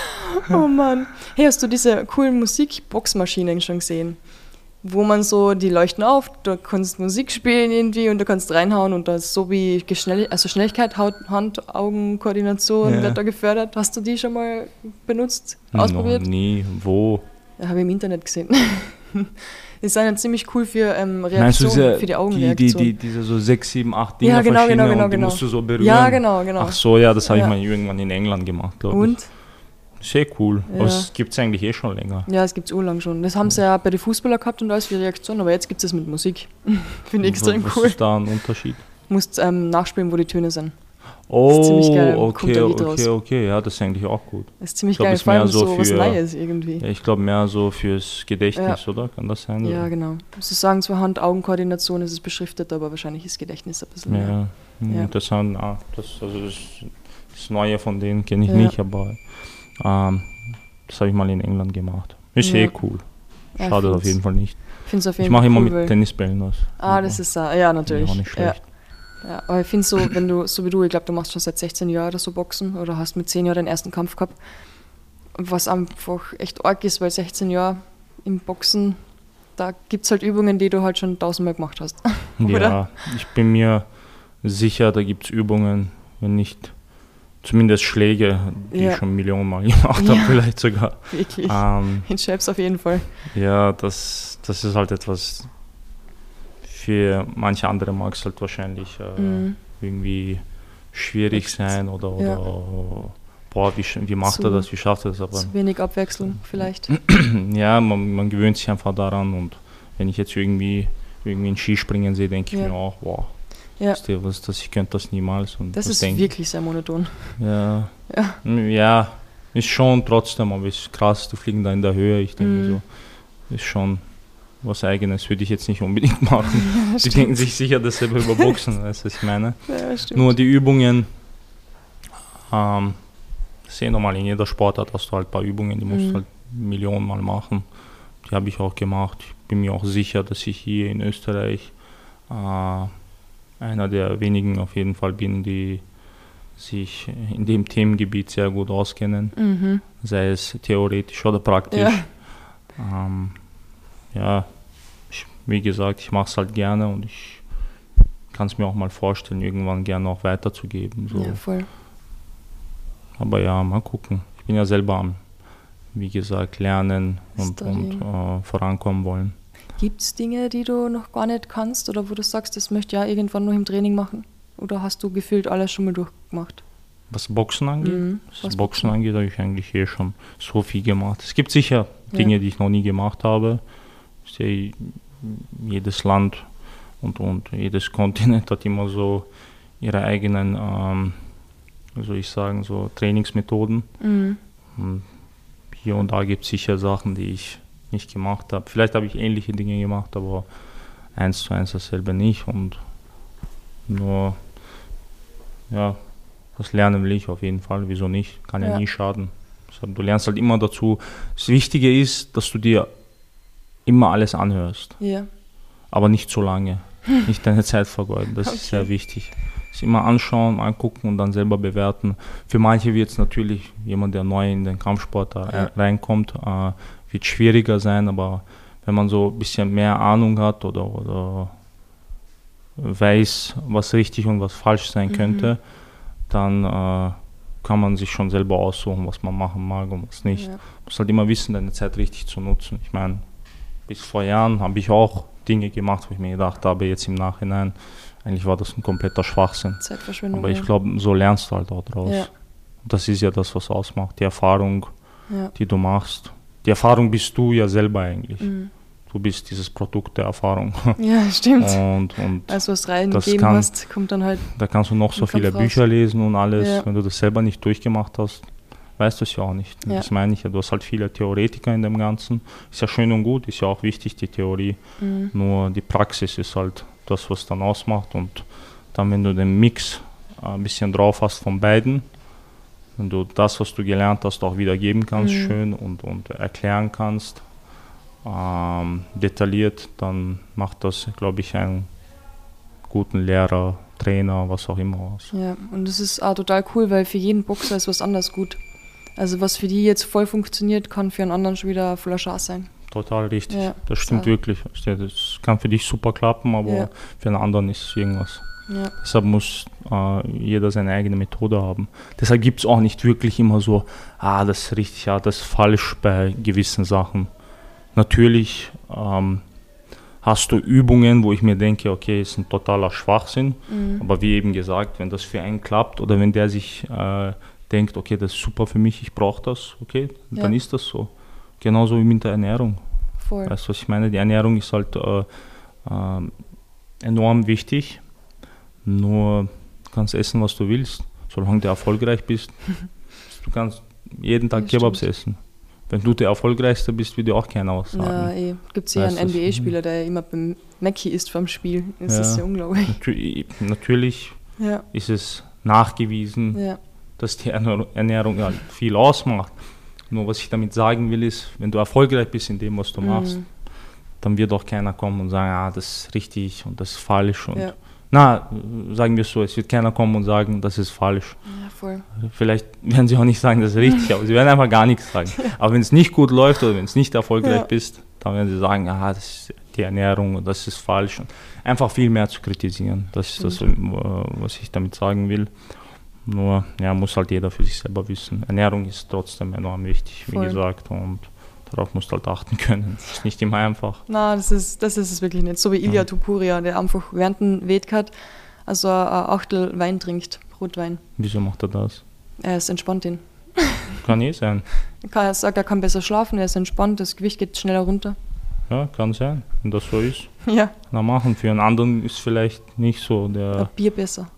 Oh Mann. Hey, hast du diese coolen Musikboxmaschinen schon gesehen? Wo man so, die leuchten auf, du kannst Musik spielen irgendwie und du kannst reinhauen und da ist so wie Geschnell also Schnelligkeit, Hand-Augen-Koordination ja. wird da gefördert. Hast du die schon mal benutzt, ausprobiert? Noch nie. Wo? Ja, habe ich im Internet gesehen. Die sind ja ziemlich cool für ähm, Reaktion, diese, für die Augenreaktion. Die, die, die, diese so sechs, sieben, acht Dinge ja, genau, verschiedene genau, genau, und die genau. musst du so berühren. Ja, genau, genau. Ach so, ja, das habe ja. ich mal irgendwann in England gemacht, glaube ich. Und? Sehr cool. Ja. Aber das gibt es eigentlich eh schon länger. Ja, es gibt es urlang schon. Das haben sie ja bei den Fußballern gehabt und alles für Reaktion, aber jetzt gibt es das mit Musik. Finde ich extrem was cool. Was ist da ein Unterschied? Du musst ähm, nachspielen, wo die Töne sind. Oh, das ist ziemlich geil. okay, okay, okay, ja, das ist eigentlich auch gut. Das ist ziemlich ich glaub, geil, vor allem so, so was für, Neues irgendwie. Ja, ich glaube mehr so fürs Gedächtnis, ja. oder? Kann das sein? Ja, oder? genau. Sie sagen zwar Hand-Augen-Koordination, ist es beschriftet, aber wahrscheinlich ist Gedächtnis ein bisschen ja. mehr. Ja, das, haben, ah, das, also das, das Neue von denen kenne ich ja. nicht, aber ähm, das habe ich mal in England gemacht. Ist ja. eh cool. Schade ja, auf jeden Fall nicht. Find's auf jeden ich mache immer cool, mit Tennisbällen das. Ah, das ist ja, ja natürlich. Auch nicht schlecht. Ja. Ja, aber ich finde so, wenn du, so wie du, ich glaube, du machst schon seit sechzehn Jahren oder so Boxen oder hast mit zehn Jahren deinen ersten Kampf gehabt, was einfach echt arg ist, weil sechzehn Jahre im Boxen, da gibt es halt Übungen, die du halt schon tausendmal gemacht hast. Oder? Ja, ich bin mir sicher, da gibt es Übungen, wenn nicht zumindest Schläge, die ja. ich schon Millionen Mal gemacht ja. habe, vielleicht sogar. Wirklich, ähm, in Chefs auf jeden Fall. Ja, das, das ist halt etwas... Für manche andere mag es halt wahrscheinlich äh, mhm. irgendwie schwierig Echt? sein oder, oder ja. boah, wie, wie macht zu, er das, wie schafft er das? Aber zu wenig Abwechslung vielleicht. Ja, man, man gewöhnt sich einfach daran und wenn ich jetzt irgendwie, irgendwie ein Skispringen sehe, denke ich ja. mir auch, wow, ja. was, was das, ich könnte das niemals. Und das ist denk, wirklich sehr monoton. Ja, ja. ja, ist schon trotzdem, aber ist krass, du fliegen da in der Höhe, ich denke mhm. so, ist schon... was Eigenes würde ich jetzt nicht unbedingt machen. Ja, die denken sich sicher dasselbe über Boxen, weißt du, was ich meine? Ja, stimmt. Nur die Übungen, ähm, das ist eh normal, in jeder Sportart hast du halt ein paar Übungen, die musst du mhm. halt Millionen Mal machen. Die habe ich auch gemacht. Ich bin mir auch sicher, dass ich hier in Österreich äh, einer der wenigen auf jeden Fall bin, die sich in dem Themengebiet sehr gut auskennen, mhm. sei es theoretisch oder praktisch. Ja. Ähm, Ja, ich, wie gesagt, ich mache es halt gerne und ich kann es mir auch mal vorstellen, irgendwann gerne auch weiterzugeben. So. Ja, voll. Aber ja, mal gucken. Ich bin ja selber am, wie gesagt, lernen und, und äh, vorankommen wollen. Gibt es Dinge, die du noch gar nicht kannst oder wo du sagst, das möchte ich ja irgendwann noch im Training machen? Oder hast du gefühlt alles schon mal durchgemacht? Was Boxen angeht? Mhm. Was, Was Boxen angeht, habe ich eigentlich eh schon so viel gemacht. Es gibt sicher Dinge, Ja. die ich noch nie gemacht habe. Ich sehe, jedes Land und, und jedes Kontinent hat immer so ihre eigenen, ähm, wie soll ich sagen, so Trainingsmethoden. Mhm. Und hier und da gibt es sicher Sachen, die ich nicht gemacht habe. Vielleicht habe ich ähnliche Dinge gemacht, aber eins zu eins dasselbe nicht. Und nur, ja, das lernen will ich auf jeden Fall. Wieso nicht? Kann ja, Ja. nie schaden. Also, du lernst halt immer dazu. Das Wichtige ist, dass du dir immer alles anhörst, Ja. aber nicht so lange. Nicht deine Zeit vergeuden. Das Okay. ist sehr wichtig. Das immer anschauen, angucken und dann selber bewerten. Für manche wird es natürlich, jemand, der neu in den Kampfsport da Ja. reinkommt, äh, wird schwieriger sein, aber wenn man so ein bisschen mehr Ahnung hat oder, oder weiß, was richtig und was falsch sein Mhm. könnte, dann äh, kann man sich schon selber aussuchen, was man machen mag und was nicht. Ja. Du musst halt immer wissen, deine Zeit richtig zu nutzen. Ich meine, bis vor Jahren habe ich auch Dinge gemacht, wo ich mir gedacht habe, jetzt im Nachhinein, eigentlich war das ein kompletter Schwachsinn. Zeitverschwendung. Aber ich ja. glaube, so lernst du halt auch draus. Ja. Und das ist ja das, was ausmacht, die Erfahrung, Ja. die du machst. Die Erfahrung bist du ja selber eigentlich. Mhm. Du bist dieses Produkt der Erfahrung. Ja, stimmt. Und, und Als du was das reingegeben kann- hast, kommt dann halt. da kannst du noch so Und kommt viele raus. Bücher lesen und alles. Ja. Wenn du das selber nicht durchgemacht hast, weißt du es ja auch nicht. Ja. Das meine ich ja. Du hast halt viele Theoretiker in dem Ganzen. Ist ja schön und gut, ist ja auch wichtig, die Theorie. Mhm. Nur die Praxis ist halt das, was dann ausmacht. Und dann, wenn du den Mix äh, ein bisschen drauf hast von beiden, wenn du das, was du gelernt hast, auch wiedergeben kannst, Mhm. schön und, und erklären kannst, ähm, detailliert, dann macht das, glaube ich, einen guten Lehrer, Trainer, was auch immer aus. Ja, und das ist auch total cool, weil für jeden Boxer ist was anderes gut. Also was für die jetzt voll funktioniert, kann für einen anderen schon wieder voller Chance sein. Total richtig, Ja, das stimmt so. wirklich. Das kann für dich super klappen, aber Ja. für einen anderen ist es irgendwas. Ja. Deshalb muss äh, jeder seine eigene Methode haben. Deshalb gibt es auch nicht wirklich immer so, ah, das ist richtig, ja, das ist falsch bei gewissen Sachen. Natürlich ähm, hast du Übungen, wo ich mir denke, okay, ist ein totaler Schwachsinn, Mhm. aber wie eben gesagt, wenn das für einen klappt oder wenn der sich äh, denkt, okay, das ist super für mich, ich brauche das, okay, dann Ja. ist das so. Genauso wie mit der Ernährung. Voll. Weißt du, was ich meine? Die Ernährung ist halt äh, ähm, enorm wichtig. Nur du kannst essen, was du willst. Solange du erfolgreich bist, du kannst jeden Tag Das Kebabs stimmt. essen. Wenn du der Erfolgreichste bist, wird dir auch keiner was Ja, sagen. eh. Gibt es ja einen Weißt du, N B A-Spieler, der immer beim Mackie isst vom Spiel. Das Ja. ist ja unglaublich. Natür- Natürlich Ja, ist es nachgewiesen, ja, dass die Ernähr- Ernährung halt viel ausmacht. Nur was ich damit sagen will, ist, wenn du erfolgreich bist in dem, was du machst, Mhm. dann wird auch keiner kommen und sagen, ah, das ist richtig und das ist falsch. Und Ja. na, sagen wir es so, es wird keiner kommen und sagen, das ist falsch. ja, voll. Vielleicht werden sie auch nicht sagen, das ist richtig, aber sie werden einfach gar nichts sagen. Aber wenn es nicht gut läuft oder wenn es nicht erfolgreich Ja. bist, dann werden sie sagen, ah, das ist die Ernährung und das ist falsch. Und einfach viel mehr zu kritisieren, das ist das, äh, was ich damit sagen will. Nur, ja, muss halt jeder für sich selber wissen. Ernährung ist trotzdem enorm wichtig, wie Voll. gesagt, und darauf musst du halt achten können. Das ist nicht immer einfach. Na, das ist, das ist es wirklich nicht. So wie Ilya Ja. Tupuria, der einfach während dem Wettkampf also ein Achtel Wein trinkt, Rotwein. Wieso macht er das? Er ist entspannt ihn. Kann eh sein. Er sagt, er kann besser schlafen, er ist entspannt, das Gewicht geht schneller runter. Ja, kann sein, wenn das so ist. Ja, Na machen. Für einen anderen ist vielleicht nicht so ein der, Bier besser.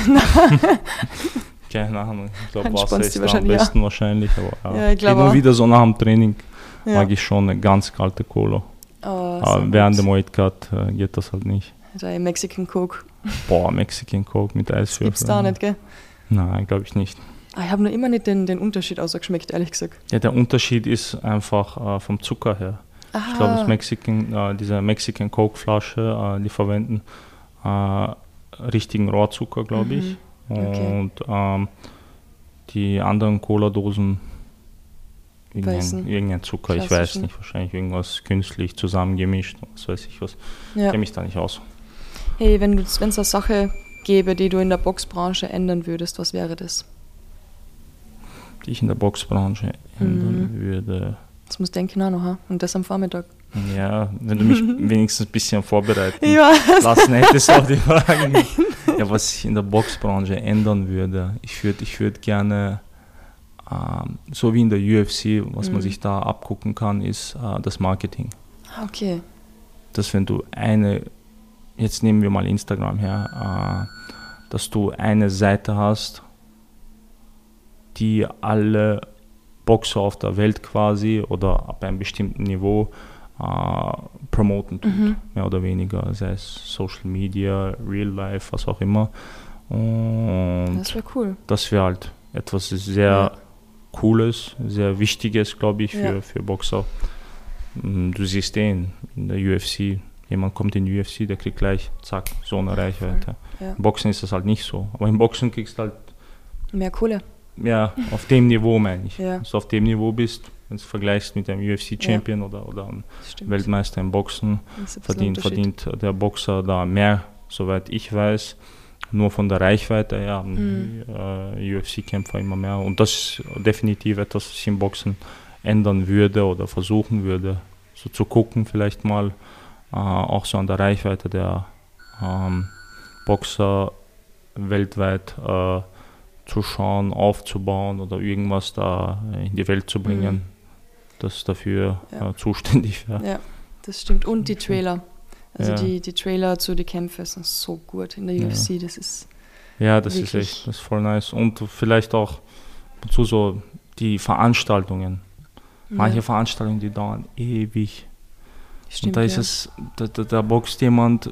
keine Ahnung, ich glaube Wasser Entspannst ist du da am wahrscheinlich, ja. besten wahrscheinlich, aber ja. Ja, ich glaube Immer auch. wieder so nach dem Training Ja. mag ich schon eine ganz kalte Cola. Oh, Aber sehr während gut. dem Weightcut äh, geht das halt nicht. Der Mexican Coke. Boah, Mexican Coke mit Eiswürfeln. Gibt's da nicht, gell? Nein, glaube ich nicht. Ah, ich habe noch immer nicht den, den Unterschied ausgeschmeckt, ehrlich gesagt. Ja, der Unterschied ist einfach äh, vom Zucker her. Ah, Ich glaube, das Mexican, äh, diese Mexican Coke Flasche, äh, die verwenden äh, richtigen Rohrzucker, glaube ich. Mhm. Okay. Und ähm, die anderen Cola-Dosen, irgendein, Weißen. irgendein Zucker, ich weiß Klassischen. nicht, wahrscheinlich irgendwas künstlich zusammengemischt, was weiß ich was. Ich ja. kenne mich da nicht aus. Hey, wenn es eine Sache gäbe, die du in der Boxbranche ändern würdest, was wäre das? Die ich in der Boxbranche ändern Mhm. würde. Das muss denken auch noch, ha? Und das am Vormittag. Ja, wenn du mich wenigstens ein bisschen vorbereiten Ja. lassen hättest auf die Fragen. Ja, was ich in der Boxbranche ändern würde, ich würde ich würd gerne ähm, so wie in der U F C, was Mhm. man sich da abgucken kann, ist äh, das Marketing. Okay. Dass wenn du eine, jetzt nehmen wir mal Instagram her, äh, dass du eine Seite hast, die alle Boxer auf der Welt quasi oder ab einem bestimmten Niveau äh, promoten tut, Mhm. mehr oder weniger, sei es Social Media, Real Life, was auch immer. Und Das wäre cool. das wäre halt etwas sehr Ja. Cooles, sehr Wichtiges, glaube ich, für, Ja. für Boxer. Mm, Du siehst den in der U F C, jemand kommt in die U F C, der kriegt gleich, zack, so eine Reichweite. Ja. Im Boxen ist das halt nicht so, aber im Boxen kriegst du halt, Mehr Kohle. ja, auf dem Niveau meine ich. Ja. Dass du auf dem Niveau bist, wenn du es vergleichst mit einem U F C-Champion oder, oder einem Das stimmt. Weltmeister im Boxen, Das ist ein bisschen verdient, Unterschied. verdient der Boxer da mehr, soweit ich weiß. Nur von der Reichweite her haben Mhm. die äh, U F C-Kämpfer immer mehr. Und das ist definitiv etwas, was ich im Boxen ändern würde oder versuchen würde, so zu gucken vielleicht mal, äh, auch so an der Reichweite der ähm, Boxer weltweit äh, zu schauen, aufzubauen oder irgendwas da in die Welt zu bringen, Mhm. das dafür Ja. äh, zuständig wäre. Ja, das stimmt. Und die Trailer. Also Ja. die, die Trailer zu den Kämpfen sind so gut in der Ja. U F C. Das ist Ja, das Wirklich. ist echt, das ist voll nice. Und vielleicht auch dazu so die Veranstaltungen. Manche ja, Veranstaltungen, die dauern ewig. stimmt, Und da ist ja. es, da, da, da boxt jemand,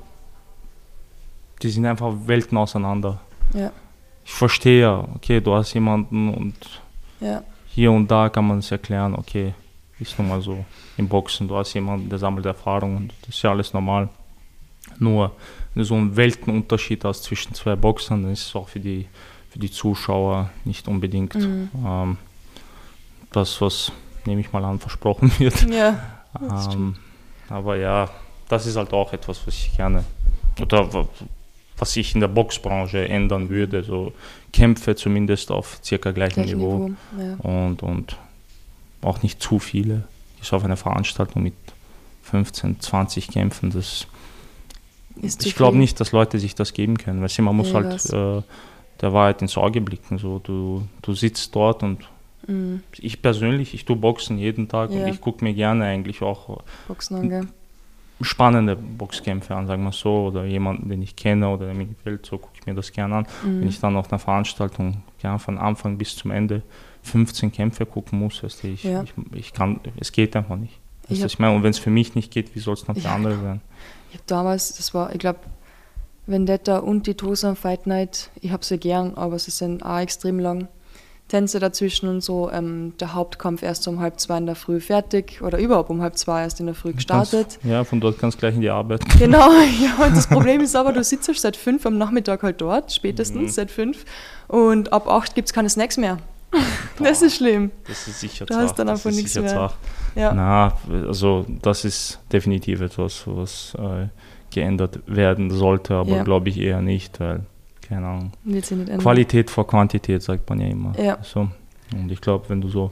die sind einfach Welten auseinander. Ja, Ich verstehe ja, okay, du hast jemanden und ja, hier und da kann man es erklären, okay, ist nun mal so im Boxen, du hast jemanden, der sammelt Erfahrung und das ist ja alles normal. Nur, wenn du so einen Weltenunterschied hast zwischen zwei Boxern, dann ist es auch für die, für die Zuschauer nicht unbedingt mhm. ähm, das, was, nehme ich mal an, versprochen wird. ja, das Ähm, stimmt. aber ja, das ist halt auch etwas, was ich gerne, oder wa- was ich in der Boxbranche ändern würde, so Kämpfe zumindest auf circa gleichem Gleich Niveau. Niveau. Ja. Und, und auch nicht zu viele. Ich auf einer Veranstaltung mit fünfzehn, zwanzig Kämpfen, das, Ist zu ich glaube viel. nicht, dass Leute sich das geben können, weil man muss Nee, halt was? äh, der Wahrheit ins Auge blicken. So, du, du sitzt dort und Mhm. ich persönlich, ich tue Boxen jeden Tag Ja. und ich gucke mir gerne eigentlich auch Boxen an, gell? spannende Boxkämpfe an, sagen wir so, oder jemanden, den ich kenne oder der mir gefällt, so gucke ich mir das gerne an. Mhm. Wenn ich dann auf einer Veranstaltung ja, von Anfang bis zum Ende fünfzehn Kämpfe gucken muss, weißt du, ich, Ja. ich, ich kann, es geht einfach nicht. Ich Weißt du, hab- was ich meine, und wenn es für mich nicht geht, wie soll es dann für Ja, andere sein? Ich habe damals, das war, ich glaube, Vendetta und die Tosan Fight Night, ich habe sie gern, aber sie sind auch extrem lang. Tänze dazwischen und so. Ähm, der Hauptkampf erst um halb zwei in der Früh fertig oder überhaupt um halb zwei erst in der Früh gestartet. Kannst, ja, von dort kannst du gleich in die Arbeit. Genau, ja, und das Problem ist aber, du sitzt halt seit fünf am Nachmittag halt dort, spätestens Mhm. seit fünf, und ab acht gibt es keine Snacks mehr. Das ist schlimm. Das ist sicher Da hast dann das einfach ist nichts sicher mehr. zart. Ja, Na, also das ist definitiv etwas, was äh, geändert werden sollte, aber Ja. glaube ich eher nicht, weil, keine Ahnung, wird sie nicht ändern. Qualität vor Quantität, sagt man ja immer. Ja. So. Und ich glaube, wenn du so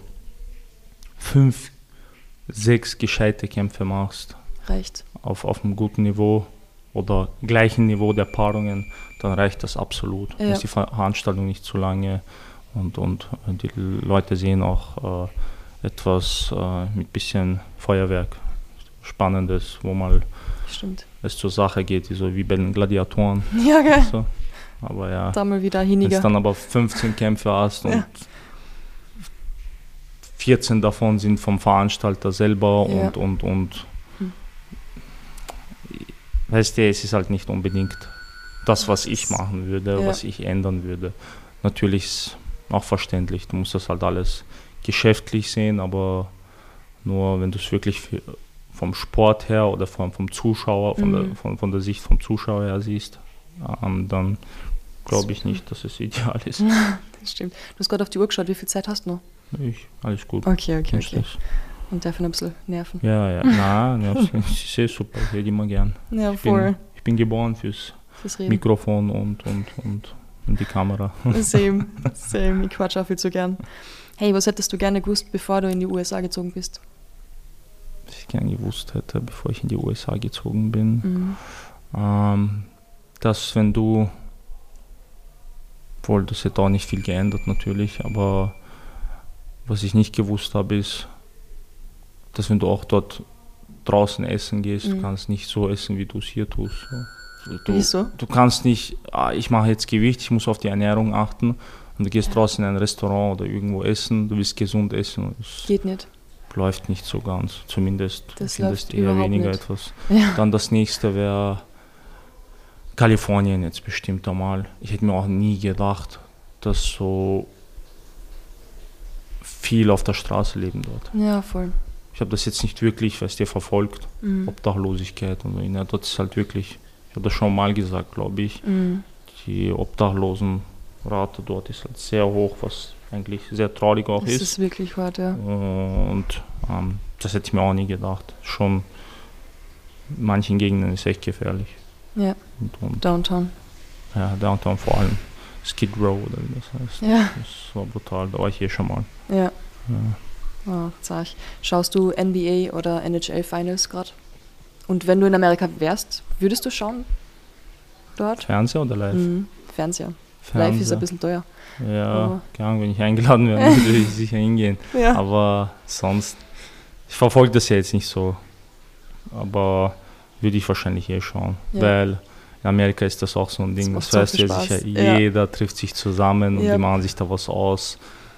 fünf, sechs gescheite Kämpfe machst, Reicht. auf, auf einem guten Niveau oder gleichen Niveau der Paarungen, dann reicht das absolut. Ja. Dann ist die Veranstaltung nicht zu lange und, und die Leute sehen auch äh, etwas äh, mit bisschen Feuerwerk, Spannendes, wo mal Stimmt. es zur Sache geht, so wie bei den Gladiatoren. Ja, gell? So. Aber ja, Da mal wieder wenn hiniger. du dann aber fünfzehn Kämpfe hast und Ja. vierzehn davon sind vom Veranstalter selber Ja. und, und, und Hm. weißt du, es ist halt nicht unbedingt das, was ich machen würde, Ja. was ich ändern würde. Natürlich ist auch verständlich, du musst das halt alles geschäftlich sehen, aber nur wenn du es wirklich für, vom Sport her oder vom, vom Zuschauer, von, Mhm. der, von, von der Sicht vom Zuschauer her siehst, ähm, dann glaube ich nicht, dass es ideal ist. Das stimmt. Du hast gerade auf die Uhr geschaut, wie viel Zeit hast du noch? Ich, alles gut. Okay, okay, Kennst okay. das? Und darf ein bisschen nerven. Ja, ja, nein, ja, ich sehe super, ich rede immer gern. Ja, Ich voll. bin, ich bin geboren fürs Fürs Reden. Mikrofon und, und, und, und die Kamera. Same, same. Ich quatsch auch viel zu gern. Hey, was hättest du gerne gewusst, bevor du in die U S A gezogen bist? Was ich gern gewusst hätte, bevor ich in die U S A gezogen bin, Mhm. ähm, dass wenn du, obwohl das hätte auch nicht viel geändert natürlich, aber Was ich nicht gewusst habe, ist, dass wenn du auch dort draußen essen gehst, mhm. du kannst nicht so essen, wie du es hier tust. So. Du, Wieso? Du kannst nicht, ah, ich mache jetzt Gewicht, ich muss auf die Ernährung achten und du gehst ja. draußen in ein Restaurant oder irgendwo essen, du willst gesund essen. Das geht nicht. Läuft nicht so ganz, zumindest das findest eher weniger nicht. Etwas. Ja. Dann das nächste wäre Kalifornien jetzt bestimmt einmal. Ich hätte mir auch nie gedacht, dass so viel auf der Straße leben dort. Ja, voll. Ich habe das jetzt nicht wirklich, was dir verfolgt, mhm. Obdachlosigkeit und so. Ja, dort ist halt wirklich, ich habe das schon mal gesagt, glaube ich, mhm. die Obdachlosenrate dort ist halt sehr hoch, was eigentlich sehr traurig auch das ist. Das ist wirklich hart, ja. Und ähm, das hätte ich mir auch nie gedacht. Schon in manchen Gegenden ist es echt gefährlich. Ja, und, und, Downtown. Ja, Downtown vor allem. Skid Row oder wie das heißt. Ja. Das war brutal, da war ich hier schon mal. Ja. ja. Oh, sag ich. Schaust du N B A oder N H L Finals gerade? Und wenn du in Amerika wärst, würdest du schauen dort? Fernseher oder live? Mhm. Fernseher. Fernseher. Live ist ein bisschen teuer. Ja, gerne, wenn ich eingeladen werde, würde ich sicher hingehen. Ja. Aber sonst, ich verfolge das ja jetzt nicht so. Aber würde ich wahrscheinlich eh schauen. Ja. Weil in Amerika ist das auch so ein Ding, das, das weiß ja sicher, jeder ja. trifft sich zusammen und ja. die machen sich da was aus.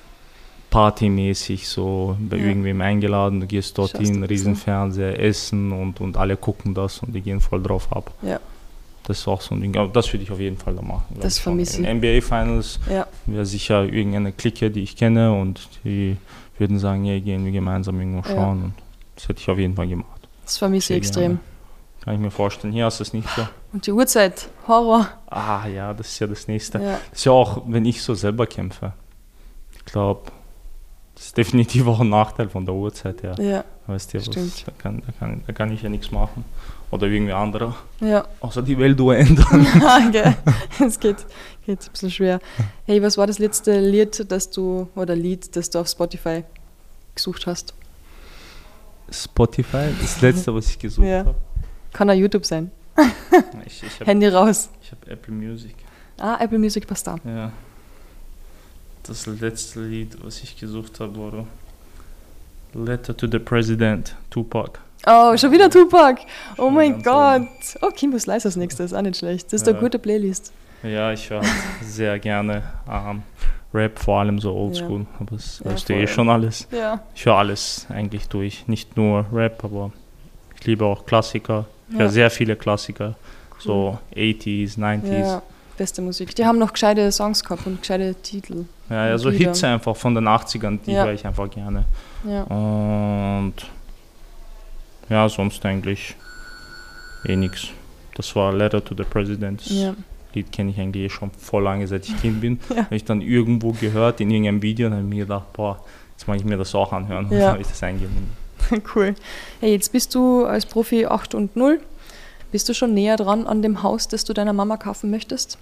Partymäßig so bei ja. irgendwem eingeladen, du gehst dorthin, Riesenfernseher, essen und, und alle gucken das und die gehen voll drauf ab. Ja. Das ist auch so ein Ding, aber das würde ich auf jeden Fall da machen. Das vermisse ich. In N B A Finals ja. wäre sicher irgendeine Clique, die ich kenne und die würden sagen, ja, gehen wir gemeinsam irgendwo schauen ja. und das hätte ich auf jeden Fall gemacht. Das vermisse ich extrem. Gerne. Kann ich mir vorstellen, hier ist es nicht so. Und die Uhrzeit, Horror. Ah ja, das ist ja das Nächste. Ja. Das ist ja auch, wenn ich so selber kämpfe. Ich glaube, das ist definitiv auch ein Nachteil von der Uhrzeit her. Ja, weißt du, stimmt. Was, da, kann, da, kann, da kann ich ja nichts machen. Oder irgendwie andere. Ja. Außer die Weltuhr ändern. Okay. Es geht, geht ein bisschen schwer. Hey, was war das letzte Lied, das du, oder Lied, das du auf Spotify gesucht hast? Spotify? Das letzte, was ich gesucht ja. habe. Kann auch YouTube sein. ich, ich hab, Handy raus. Ich habe Apple Music. Ah, Apple Music passt da. Ja. Das letzte Lied, was ich gesucht habe, war Letter to the President, Tupac. Oh, schon wieder Tupac. Oh mein Gott. Oh, Kimbo Slice als nächstes, auch nicht schlecht. Das ist ja. eine gute Playlist. Ja, ich höre sehr gerne ähm, Rap, vor allem so Oldschool. Ja. Aber das ja, hörst du eh schon alles. Ja. Ich höre alles eigentlich durch. Nicht nur Rap, aber ich liebe auch Klassiker. Ich ja. höre sehr viele Klassiker. Cool. So achtziger, neunziger. Ja, beste Musik. Die haben noch gescheite Songs gehabt und gescheite Titel. Ja, ja so Lieder. Hits einfach von den achtzigern, die ja. höre ich einfach gerne. Ja. Und ja, sonst eigentlich eh nichts. Das war Letter to the President. Das ja. Lied kenne ich eigentlich schon voll lange, seit ich Kind bin. ja. Habe ich dann irgendwo gehört in irgendeinem Video und habe mir gedacht, boah, jetzt mag ich mir das auch anhören. Ja. Dann habe ich das eingegeben. Cool. Hey, jetzt bist du als Profi acht und null. Bist du schon näher dran an dem Haus, das du deiner Mama kaufen möchtest?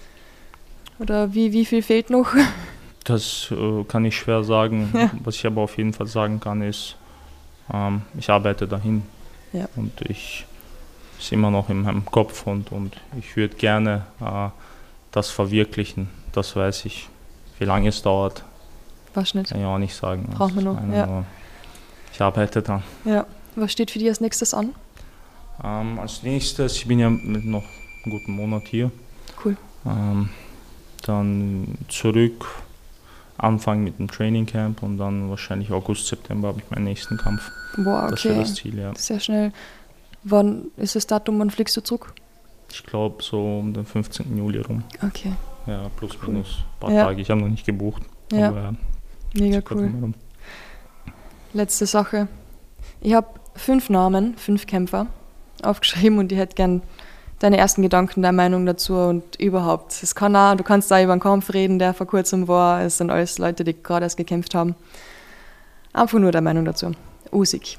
Oder wie, wie viel fehlt noch? Das äh, kann ich schwer sagen. Ja. Was ich aber auf jeden Fall sagen kann, ist, ähm, ich arbeite dahin. Ja. Und ich ist immer noch in meinem Kopf und, und ich würde gerne äh, das verwirklichen. Das weiß ich. Wie lange es dauert, Wahrscheinlich. kann ich auch nicht sagen. Brauchen wir noch. Ja. Nur, ich arbeite dran. Ja. Was steht für dich als nächstes an? Ähm, als nächstes, ich bin ja mit noch einen guten Monat hier. Cool. Ähm, dann zurück, anfangen mit dem Training Camp und dann wahrscheinlich August, September habe ich meinen nächsten Kampf. Boah, okay. Das wäre das Ziel, ja. Sehr schnell. Wann ist das Datum, wann fliegst du zurück? Ich glaube so um den fünfzehnten Juli rum. Okay. Ja, plus cool. minus ein paar ja. Tage. Ich habe noch nicht gebucht. Ja, aber, ja mega cool. Letzte Sache. Ich habe fünf Namen, fünf Kämpfer aufgeschrieben und ich hätte gern deine ersten Gedanken, deine Meinung dazu und überhaupt. Es kann auch, du kannst da über einen Kampf reden, der vor kurzem war. Es sind alles Leute, die gerade erst gekämpft haben. Einfach nur deine Meinung dazu. Usyk.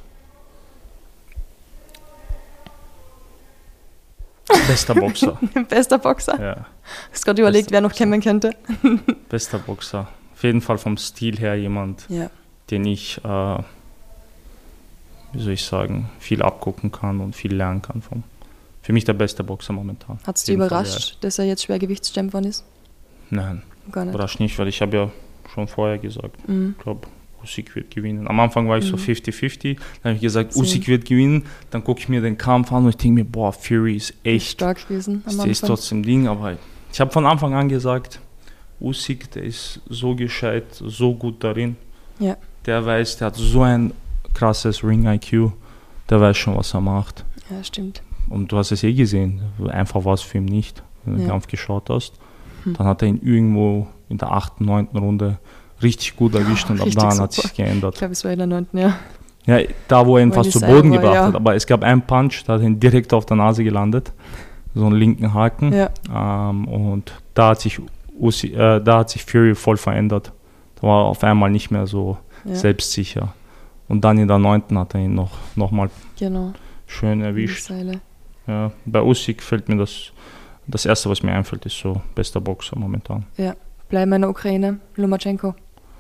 Bester Boxer. Bester Boxer? Ja. Hast gerade überlegt, Bester wer noch kämpfen könnte? Bester Boxer. Auf jeden Fall vom Stil her jemand, ja. den ich, äh, wie soll ich sagen, viel abgucken kann und viel lernen kann. Vom, für mich der beste Boxer momentan. Hat es dich überrascht, Fall, ja. dass er jetzt Schwergewichtsstempern ist? Nein, gar nicht. Überrascht nicht, weil ich habe ja schon vorher gesagt, mhm. ich glaube Usyk wird gewinnen. Am Anfang war ich Mhm. so fifty fifty, dann habe ich gesagt, Same. Usyk wird gewinnen, dann gucke ich mir den Kampf an und ich denke mir, boah, Fury ist echt stark gewesen am der ist Anfang. trotzdem Ding, aber ich habe von Anfang an gesagt, Usyk, der ist so gescheit, so gut darin. Ja. Der weiß, der hat so ein krasses Ring-I Q, der weiß schon, was er macht. Ja, stimmt. Und du hast es eh gesehen, einfach war es für ihn nicht, wenn du den Ja. Kampf geschaut hast. Hm. Dann hat er ihn irgendwo in der achten, neunten Runde richtig gut erwischt und ab richtig dann hat super. sich geändert. Ich glaube, es war in der neunten Ja. Ja, da wo er ihn Wo fast er zu nicht Boden selber, gebracht ja. hat, aber es gab einen Punch, da hat er ihn direkt auf der Nase gelandet, so einen linken Haken. Ja. Ähm, und da hat sich Usi, äh, da hat sich Fury voll verändert. Da war er auf einmal nicht mehr so Ja. selbstsicher. Und dann in der neunten hat er ihn noch, noch mal Genau. schön Die erwischt. Seile. Ja, bei Usyk fällt mir das, das erste, was mir einfällt, ist so bester Boxer momentan. Bleiben wir in der Ukraine. Lomachenko.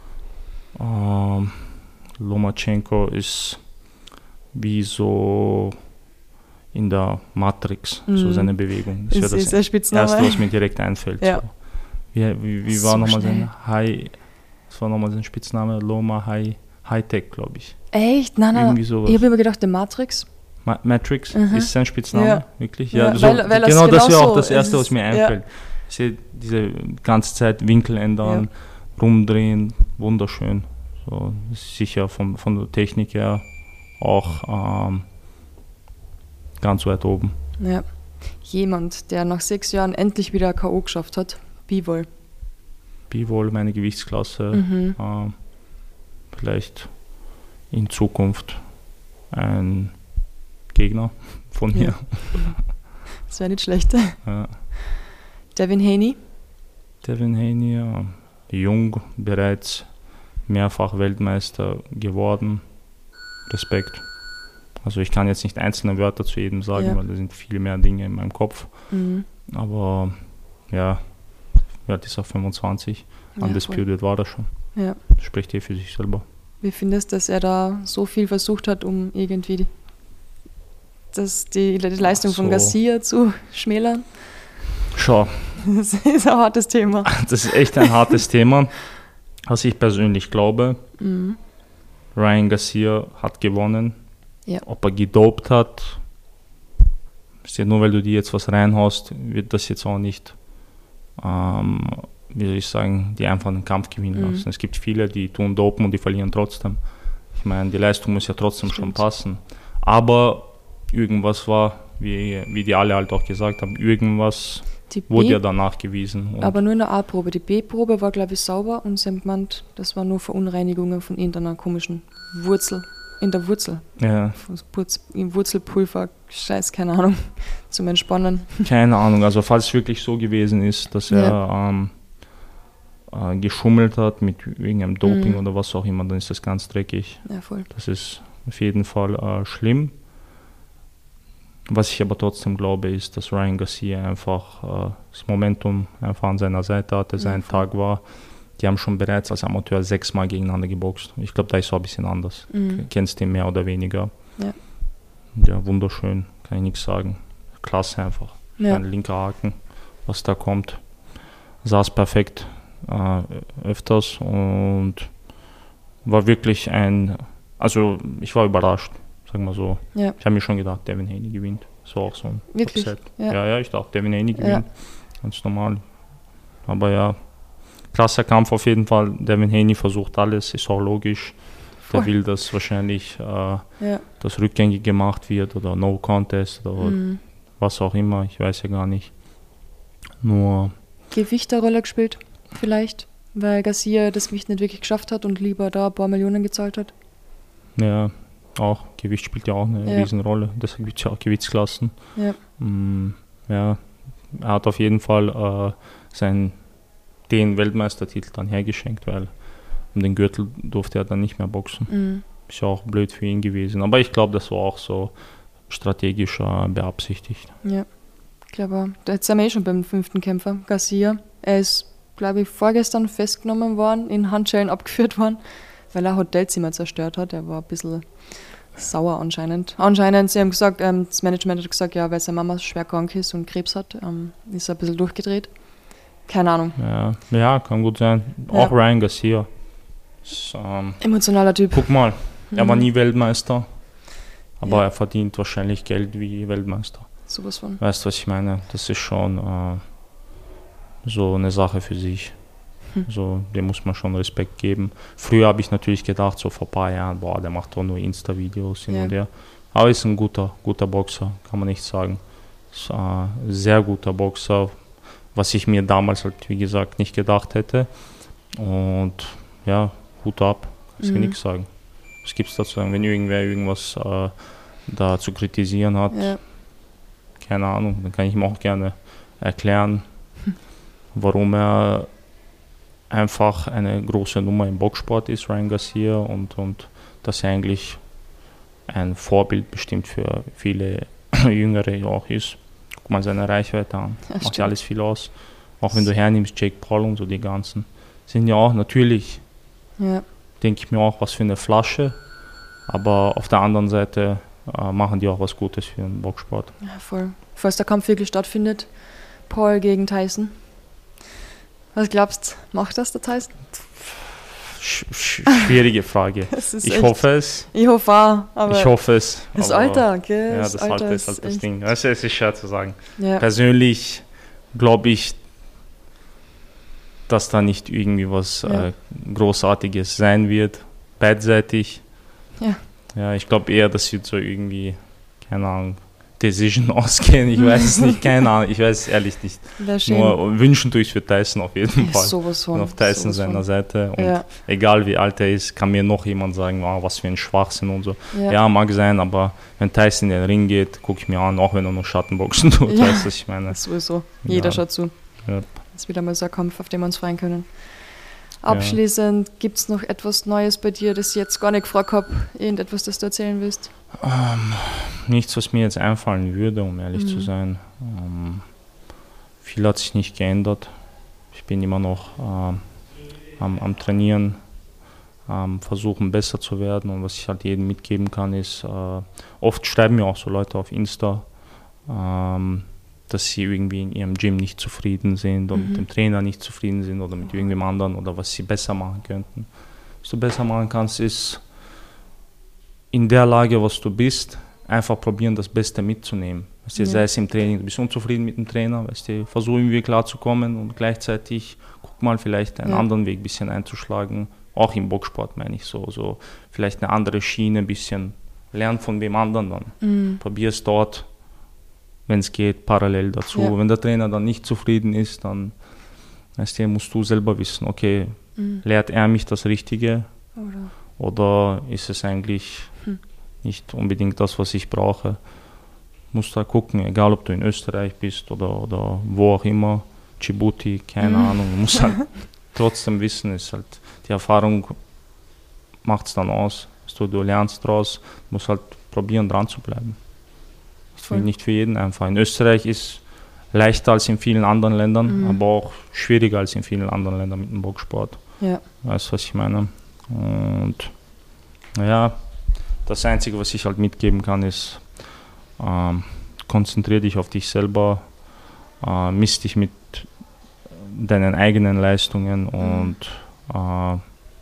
Ähm, Lomachenko ist wie so in der Matrix, so Mhm. seine Bewegung. Das Ist, wäre ist der das Spitzname. erste, was mir direkt einfällt. Ja. So. Wie, wie, wie war So nochmal schnell. sein High, was war nochmal sein Spitzname? Loma High, Hightech, glaube ich. Echt? Nein, nein. Irgendwie sowas. Ich habe immer gedacht, der Matrix. Ma Matrix Mhm. ist sein Spitzname, Ja. wirklich? Ja, Ja, so, weil- weil das genau das genau wäre auch so das Erste, ist. was mir Ja. einfällt. Ich sehe diese ganze Zeit Winkel ändern, rumdrehen, wunderschön. So, das ist sicher von, von der Technik her auch ähm, ganz weit oben. Ja. Jemand, der nach sechs Jahren endlich wieder K O geschafft hat. Bivol. Bivol, meine Gewichtsklasse, Mhm. ähm, vielleicht in Zukunft ein Gegner von mir. Ja. Das wäre nicht schlecht. Ja. Devin Haney. Devin Haney, ja, jung, bereits mehrfach Weltmeister geworden. Respekt. Also ich kann jetzt nicht einzelne Wörter zu jedem sagen, Ja. weil da sind viel mehr Dinge in meinem Kopf. Mhm. Aber ja, wie alt ist er? fünfundzwanzig. Ja, Undisputed war das schon. voll. Ja. Spricht eh für sich selber. Wie findest du, dass er da so viel versucht hat, um irgendwie die, das, die, die Leistung von so. Garcia zu schmälern? Schau, Das ist ein hartes Thema. das ist echt ein hartes Thema. Was ich persönlich glaube, Mhm. Ryan Garcia hat gewonnen. Ja. Ob er gedopt hat, ist ja nur weil du dir jetzt was reinhaust, wird das jetzt auch nicht, ähm, wie soll ich sagen, die einfach einen Kampf gewinnen Mhm. lassen. Es gibt viele, die tun dopen und die verlieren trotzdem. Ich meine, die Leistung muss ja trotzdem schon Stimmt. passen. Aber irgendwas war, wie, wie die alle halt auch gesagt haben, irgendwas Die wurde B, ja danach gewiesen. Und aber nur in der A-Probe. Die B-Probe war, glaube ich, sauber und sie haben gemeint, das war nur Verunreinigungen von irgendeiner komischen Wurzel. In der Wurzel. ja, Putz- Im Wurzelpulver, Scheiß, keine Ahnung, zum Entspannen. keine Ahnung, also falls es wirklich so gewesen ist, dass er ähm, äh, geschummelt hat mit irgendeinem Doping Mhm. oder was auch immer, dann ist das ganz dreckig. Ja, voll. Das ist auf jeden Fall äh, schlimm. Was ich aber trotzdem glaube, ist, dass Ryan Garcia einfach äh, das Momentum einfach an seiner Seite hatte, Ja, sein voll. Tag war. Die haben schon bereits als Amateur sechsmal gegeneinander geboxt. Ich glaube, da ist es auch ein bisschen anders. Mhm. Kennst ihn mehr oder weniger. Ja. Ja, wunderschön, kann ich nichts sagen. Klasse einfach. Ja. Ein linker Haken, was da kommt. Saß perfekt äh, öfters und war wirklich ein, also ich war überrascht, sagen wir so. Ja. Ich habe mir schon gedacht, Devin Haney gewinnt. So auch so ein Wirklich? Upset. Ja. Ja, ja, ich dachte, Devin Haney Ja. gewinnt. Ganz normal. Aber ja, krasser Kampf auf jeden Fall. Devin Haney versucht alles, ist auch logisch. Der Voll. will, dass wahrscheinlich äh, Ja. das rückgängig gemacht wird oder No Contest oder Mhm. was auch immer, ich weiß ja gar nicht. Nur, Gewicht eine Rolle gespielt, vielleicht, weil Garcia das Gewicht nicht wirklich geschafft hat und lieber da ein paar Millionen gezahlt hat. ja, auch Gewicht spielt ja auch eine Ja. Riesenrolle. Deshalb gibt es ja auch Gewichtsklassen. Ja. Mm, ja, er hat auf jeden Fall äh, seinen, den Weltmeistertitel dann hergeschenkt, weil um den Gürtel durfte er dann nicht mehr boxen. Mhm. Ist ja auch blöd für ihn gewesen. Aber ich glaube, das war auch so strategisch äh, beabsichtigt. Ja, ich glaube, da jetzt sind wir eh schon beim fünften Kämpfer, Garcia. Er ist, glaube ich, vorgestern festgenommen worden, in Handschellen abgeführt worden, weil er ein Hotelzimmer zerstört hat. Er war ein bisschen sauer anscheinend. Anscheinend, sie haben gesagt, ähm, das Management hat gesagt, ja, weil seine Mama schwer krank ist und Krebs hat, ähm, ist er ein bisschen durchgedreht. Keine Ahnung. Ja, ja kann gut sein. Ja. Auch Ryan Garcia Ist, ähm, emotionaler Typ. Guck mal, er Mhm. war nie Weltmeister, aber Ja. er verdient wahrscheinlich Geld wie Weltmeister. Sowas von. Weißt du, was ich meine? Das ist schon äh, so eine Sache für sich. Hm. So, dem muss man schon Respekt geben. Früher habe ich natürlich gedacht, so vor ein paar Jahren, boah, der macht doch nur Insta-Videos hin Ja. und her. Aber ist ein guter, guter Boxer, kann man nicht sagen. Ist ein äh, sehr guter Boxer, was ich mir damals halt, wie gesagt, nicht gedacht hätte. Und ja, Hut ab, kannst du Mhm. nichts sagen. Was gibt es dazu sagen? Wenn irgendwer irgendwas äh, da zu kritisieren hat, Ja. keine Ahnung, dann kann ich ihm auch gerne erklären, warum er einfach eine große Nummer im Boxsport ist, Ryan Garcia, und, und dass er eigentlich ein Vorbild bestimmt für viele Jüngere auch ist. Guck mal seine Reichweite an, Ja, macht stimmt. ja alles viel aus. Auch wenn du hernimmst, Jake Paul und so die ganzen, sind ja auch natürlich, Ja. denke ich mir auch, was für eine Flasche, aber auf der anderen Seite äh, machen die auch was Gutes für den Boxsport. Ja, voll. Falls der Kampf wirklich stattfindet, Paul gegen Tyson. Was glaubst du, macht das der Tyson? Sch sch schwierige Frage. Das ist Ich echt- hoffe es. Ich hoffe auch, aber Ich hoffe es. das aber- Alter, gell? Ja, das Alter ist halt das echt- Ding. Also, es ist schwer zu sagen. Ja. Persönlich glaube ich, dass da nicht irgendwie was Ja. äh, Großartiges sein wird, beidseitig. Ja. Ja, ich glaube eher, das wird so irgendwie, keine Ahnung, Decision ausgehen. Ich weiß es nicht, keine Ahnung. Ich weiß es ehrlich nicht. Wäre schön. Nur wünschen tue ich es für Tyson auf jeden Ja, Fall. sowas Ich von. bin auf Tyson sowas seiner von. Seite und Ja. egal wie alt er ist, kann mir noch jemand sagen, wow, was für ein Schwachsinn und so. Ja. Ja, mag sein, aber wenn Tyson in den Ring geht, gucke ich mir an, auch wenn er nur Schattenboxen tut, Ja. weißt du, was ich meine. Sowieso. Jeder Ja. schaut zu. Ja. Das ist wieder mal so ein Kampf, auf den wir uns freuen können. Abschließend, gibt es noch etwas Neues bei dir, das ich jetzt gar nicht gefragt habe? Irgendetwas, das du erzählen willst? Ähm, nichts, was mir jetzt einfallen würde, um ehrlich Mhm. zu sein. Ähm, viel hat sich nicht geändert. Ich bin immer noch ähm, am, am Trainieren, am Versuchen besser zu werden, und was ich halt jedem mitgeben kann, ist, äh, oft schreiben mir auch so Leute auf Insta, ähm, dass sie irgendwie in ihrem Gym nicht zufrieden sind oder Mhm. mit dem Trainer nicht zufrieden sind oder mit irgendwem anderen oder was sie besser machen könnten. Was du besser machen kannst, ist in der Lage, was du bist, einfach probieren, das Beste mitzunehmen. Weißt du, Ja. sei es im Training, du bist unzufrieden mit dem Trainer, weißt du, versuch irgendwie klarzukommen und gleichzeitig guck mal vielleicht einen Ja. anderen Weg ein bisschen einzuschlagen, auch im Boxsport meine ich so, so vielleicht eine andere Schiene ein bisschen, lern von wem anderen dann. Mhm. Probier es dort, wenn es geht, parallel dazu. Ja. Wenn der Trainer dann nicht zufrieden ist, dann weißt du, musst du selber wissen, okay, Mhm. lehrt er mich das Richtige Oder? oder ist es eigentlich Hm. nicht unbedingt das, was ich brauche? Musst da gucken, egal ob du in Österreich bist oder, oder wo auch immer, Djibouti, keine Mhm. Ahnung, du musst halt trotzdem wissen, ist halt, die Erfahrung macht es dann aus, du, du lernst draus, musst halt probieren, dran zu bleiben. Das Voll. ist nicht für jeden einfach. In Österreich ist leichter als in vielen anderen Ländern, Mhm. aber auch schwieriger als in vielen anderen Ländern mit dem Boxsport. Ja. Weißt du, was ich meine? Und naja, das Einzige, was ich halt mitgeben kann, ist, ähm, konzentriere dich auf dich selber, äh, misst dich mit deinen eigenen Leistungen und äh,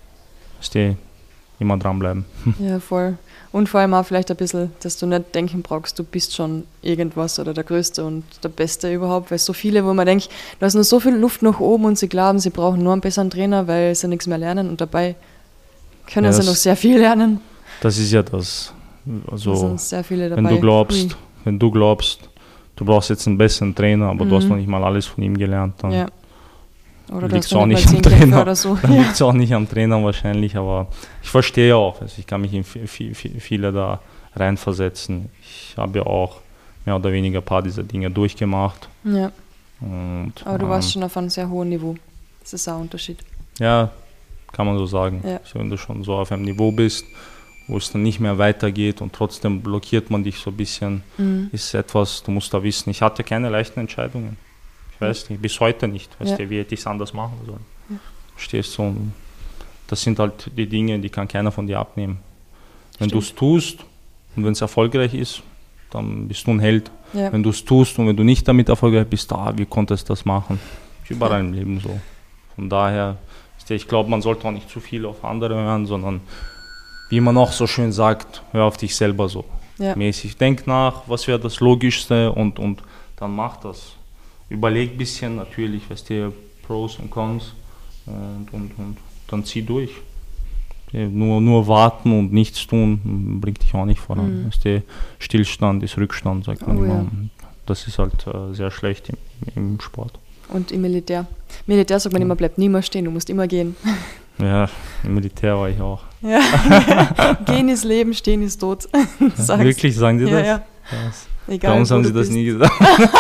steh immer dranbleiben. Ja, voll. Und vor allem auch vielleicht ein bisschen, dass du nicht denken brauchst, du bist schon irgendwas oder der Größte und der Beste überhaupt, weil so viele, wo man denkt, da ist noch so viel Luft nach oben und sie glauben, sie brauchen nur einen besseren Trainer, weil sie nichts mehr lernen, und dabei können Ja, sie das- noch sehr viel lernen. Das ist ja das. Da Also, sind sehr viele dabei. wenn du glaubst, Ui. wenn du glaubst, du brauchst jetzt einen besseren Trainer, aber du hast Mhm. noch nicht mal alles von ihm gelernt, dann Ja. Oder du liegt's hast auch noch nicht mal am zehn Kämpfe Trainer. oder so. Dann Ja. liegt es auch nicht am Trainer wahrscheinlich, aber ich verstehe auch, also ich kann mich in vi- vi- vi- viele da reinversetzen. Ich habe ja auch mehr oder weniger ein paar dieser Dinge durchgemacht. Ja. Und, Aber du ähm, warst schon auf einem sehr hohen Niveau. Das ist auch ein Unterschied. Ja, kann man so sagen. Ja. So, wenn du schon so auf einem Niveau bist, wo es dann nicht mehr weitergeht und trotzdem blockiert man dich so ein bisschen, Mhm. ist etwas, du musst da wissen, ich hatte keine leichten Entscheidungen. Ich weiß nicht, bis heute nicht. Weißt Ja. du, wie hätte ich es anders machen sollen? Stehst du? Und das sind halt die Dinge, die kann keiner von dir abnehmen. Wenn du es tust und wenn es erfolgreich ist, dann bist du ein Held. Ja. Wenn du es tust und wenn du nicht damit erfolgreich bist, ah, wie konntest du das machen? Ist überall im Leben so. Von daher ist Ich glaube, man sollte auch nicht zu viel auf andere hören, sondern wie man auch so schön sagt, hör auf dich selber so ja. mäßig. Denk nach, was wäre das Logischste und, und dann mach das. Überleg ein bisschen, natürlich, weißt du, Pros und Cons und, und, und dann zieh durch. Nur, nur warten und nichts tun bringt dich auch nicht voran. Mhm. Weißt du, Stillstand ist Rückstand, sagt man oh, immer. Ja. Das ist halt äh, sehr schlecht im, im Sport. Und im Militär. Militär sagt man immer, bleib niemals stehen, du musst immer gehen. Ja, im Militär war ich auch. Ja. Gehen ist Leben, stehen ist Tod. Ja, wirklich, sagen die das? Ja, ja. Egal, bei uns haben sie das nie gesagt.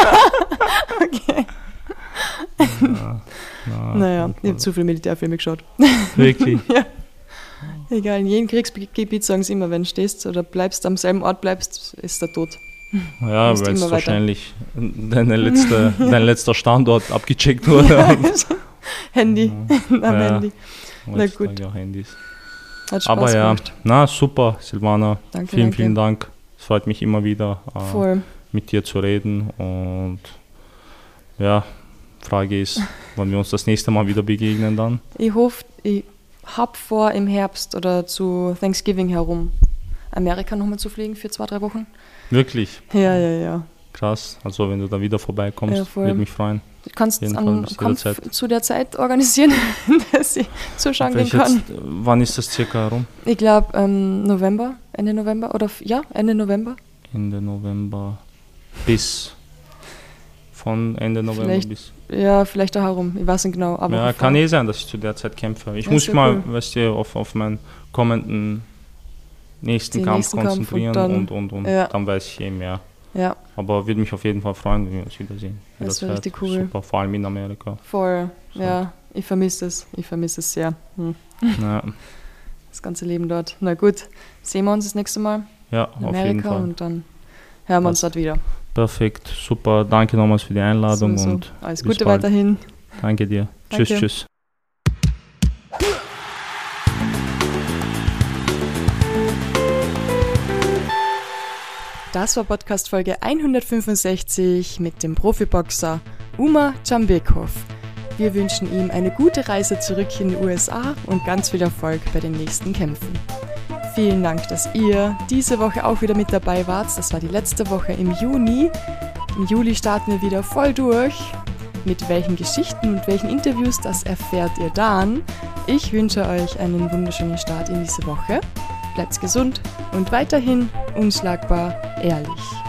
Okay. Ja, na, naja, ich habe zu viele Militärfilme geschaut. Wirklich? Ja. Egal, in jedem Kriegsgebiet sagen sie immer, wenn du stehst oder bleibst am selben Ort bleibst, ist der Tod. Ja, weil es wahrscheinlich deine letzte, dein letzter Standort abgecheckt wurde. Ja, Handy, ja. am ja. Handy. Na gut. Auch Handys. Hat Spaß Aber ja, gemacht. na super, Silvana. Danke, vielen, danke. vielen Dank. Es freut mich immer wieder, äh, Voll. mit dir zu reden. Und ja, Frage ist, wann wir uns das nächste Mal wieder begegnen dann. Ich hoffe, ich habe vor, im Herbst oder zu Thanksgiving herum Amerika nochmal zu fliegen für zwei, drei Wochen. Wirklich? Ja, ja, ja. Krass. Also wenn du da wieder vorbeikommst, ja, würde mich freuen. Du kannst einen Kampf zu der Zeit organisieren, dass ich zuschauen gehen kann. Jetzt, wann ist das circa herum? Ich glaube ähm, November, Ende November oder ja, Ende November. Ende November bis von Ende November vielleicht, bis. Ja, vielleicht auch herum, ich weiß nicht genau. Aber ja, kann eh sein, dass ich zu der Zeit kämpfe. Ich ja, muss mich mal cool. weißt du, auf, auf meinen kommenden nächsten Die Kampf nächsten konzentrieren Kampf und, und, und, und ja. dann weiß ich eh mehr. Ja. Aber würde mich auf jeden Fall freuen, wenn wir uns wiedersehen. Das wäre richtig cool. Super, vor allem in Amerika. Voll, so. Ja, ich vermisse es. Ich vermisse es sehr. Hm. Ja. Das ganze Leben dort. Na gut, sehen wir uns das nächste Mal ja, in Amerika auf jeden Fall. Und dann hören wir uns dort wieder. Perfekt, super. Danke nochmals für die Einladung. So, so. Und alles Gute bald. Weiterhin. Danke dir. Danke. Tschüss, tschüss. Das war Podcast-Folge hundertfünfundsechzig mit dem Profiboxer Umar Jambekov. Wir wünschen ihm eine gute Reise zurück in die U S A und ganz viel Erfolg bei den nächsten Kämpfen. Vielen Dank, dass ihr diese Woche auch wieder mit dabei wart. Das war die letzte Woche im Juni. Im Juli starten wir wieder voll durch. Mit welchen Geschichten und welchen Interviews, das erfährt ihr dann. Ich wünsche euch einen wunderschönen Start in diese Woche. Bleibt gesund und weiterhin unschlagbar ehrlich.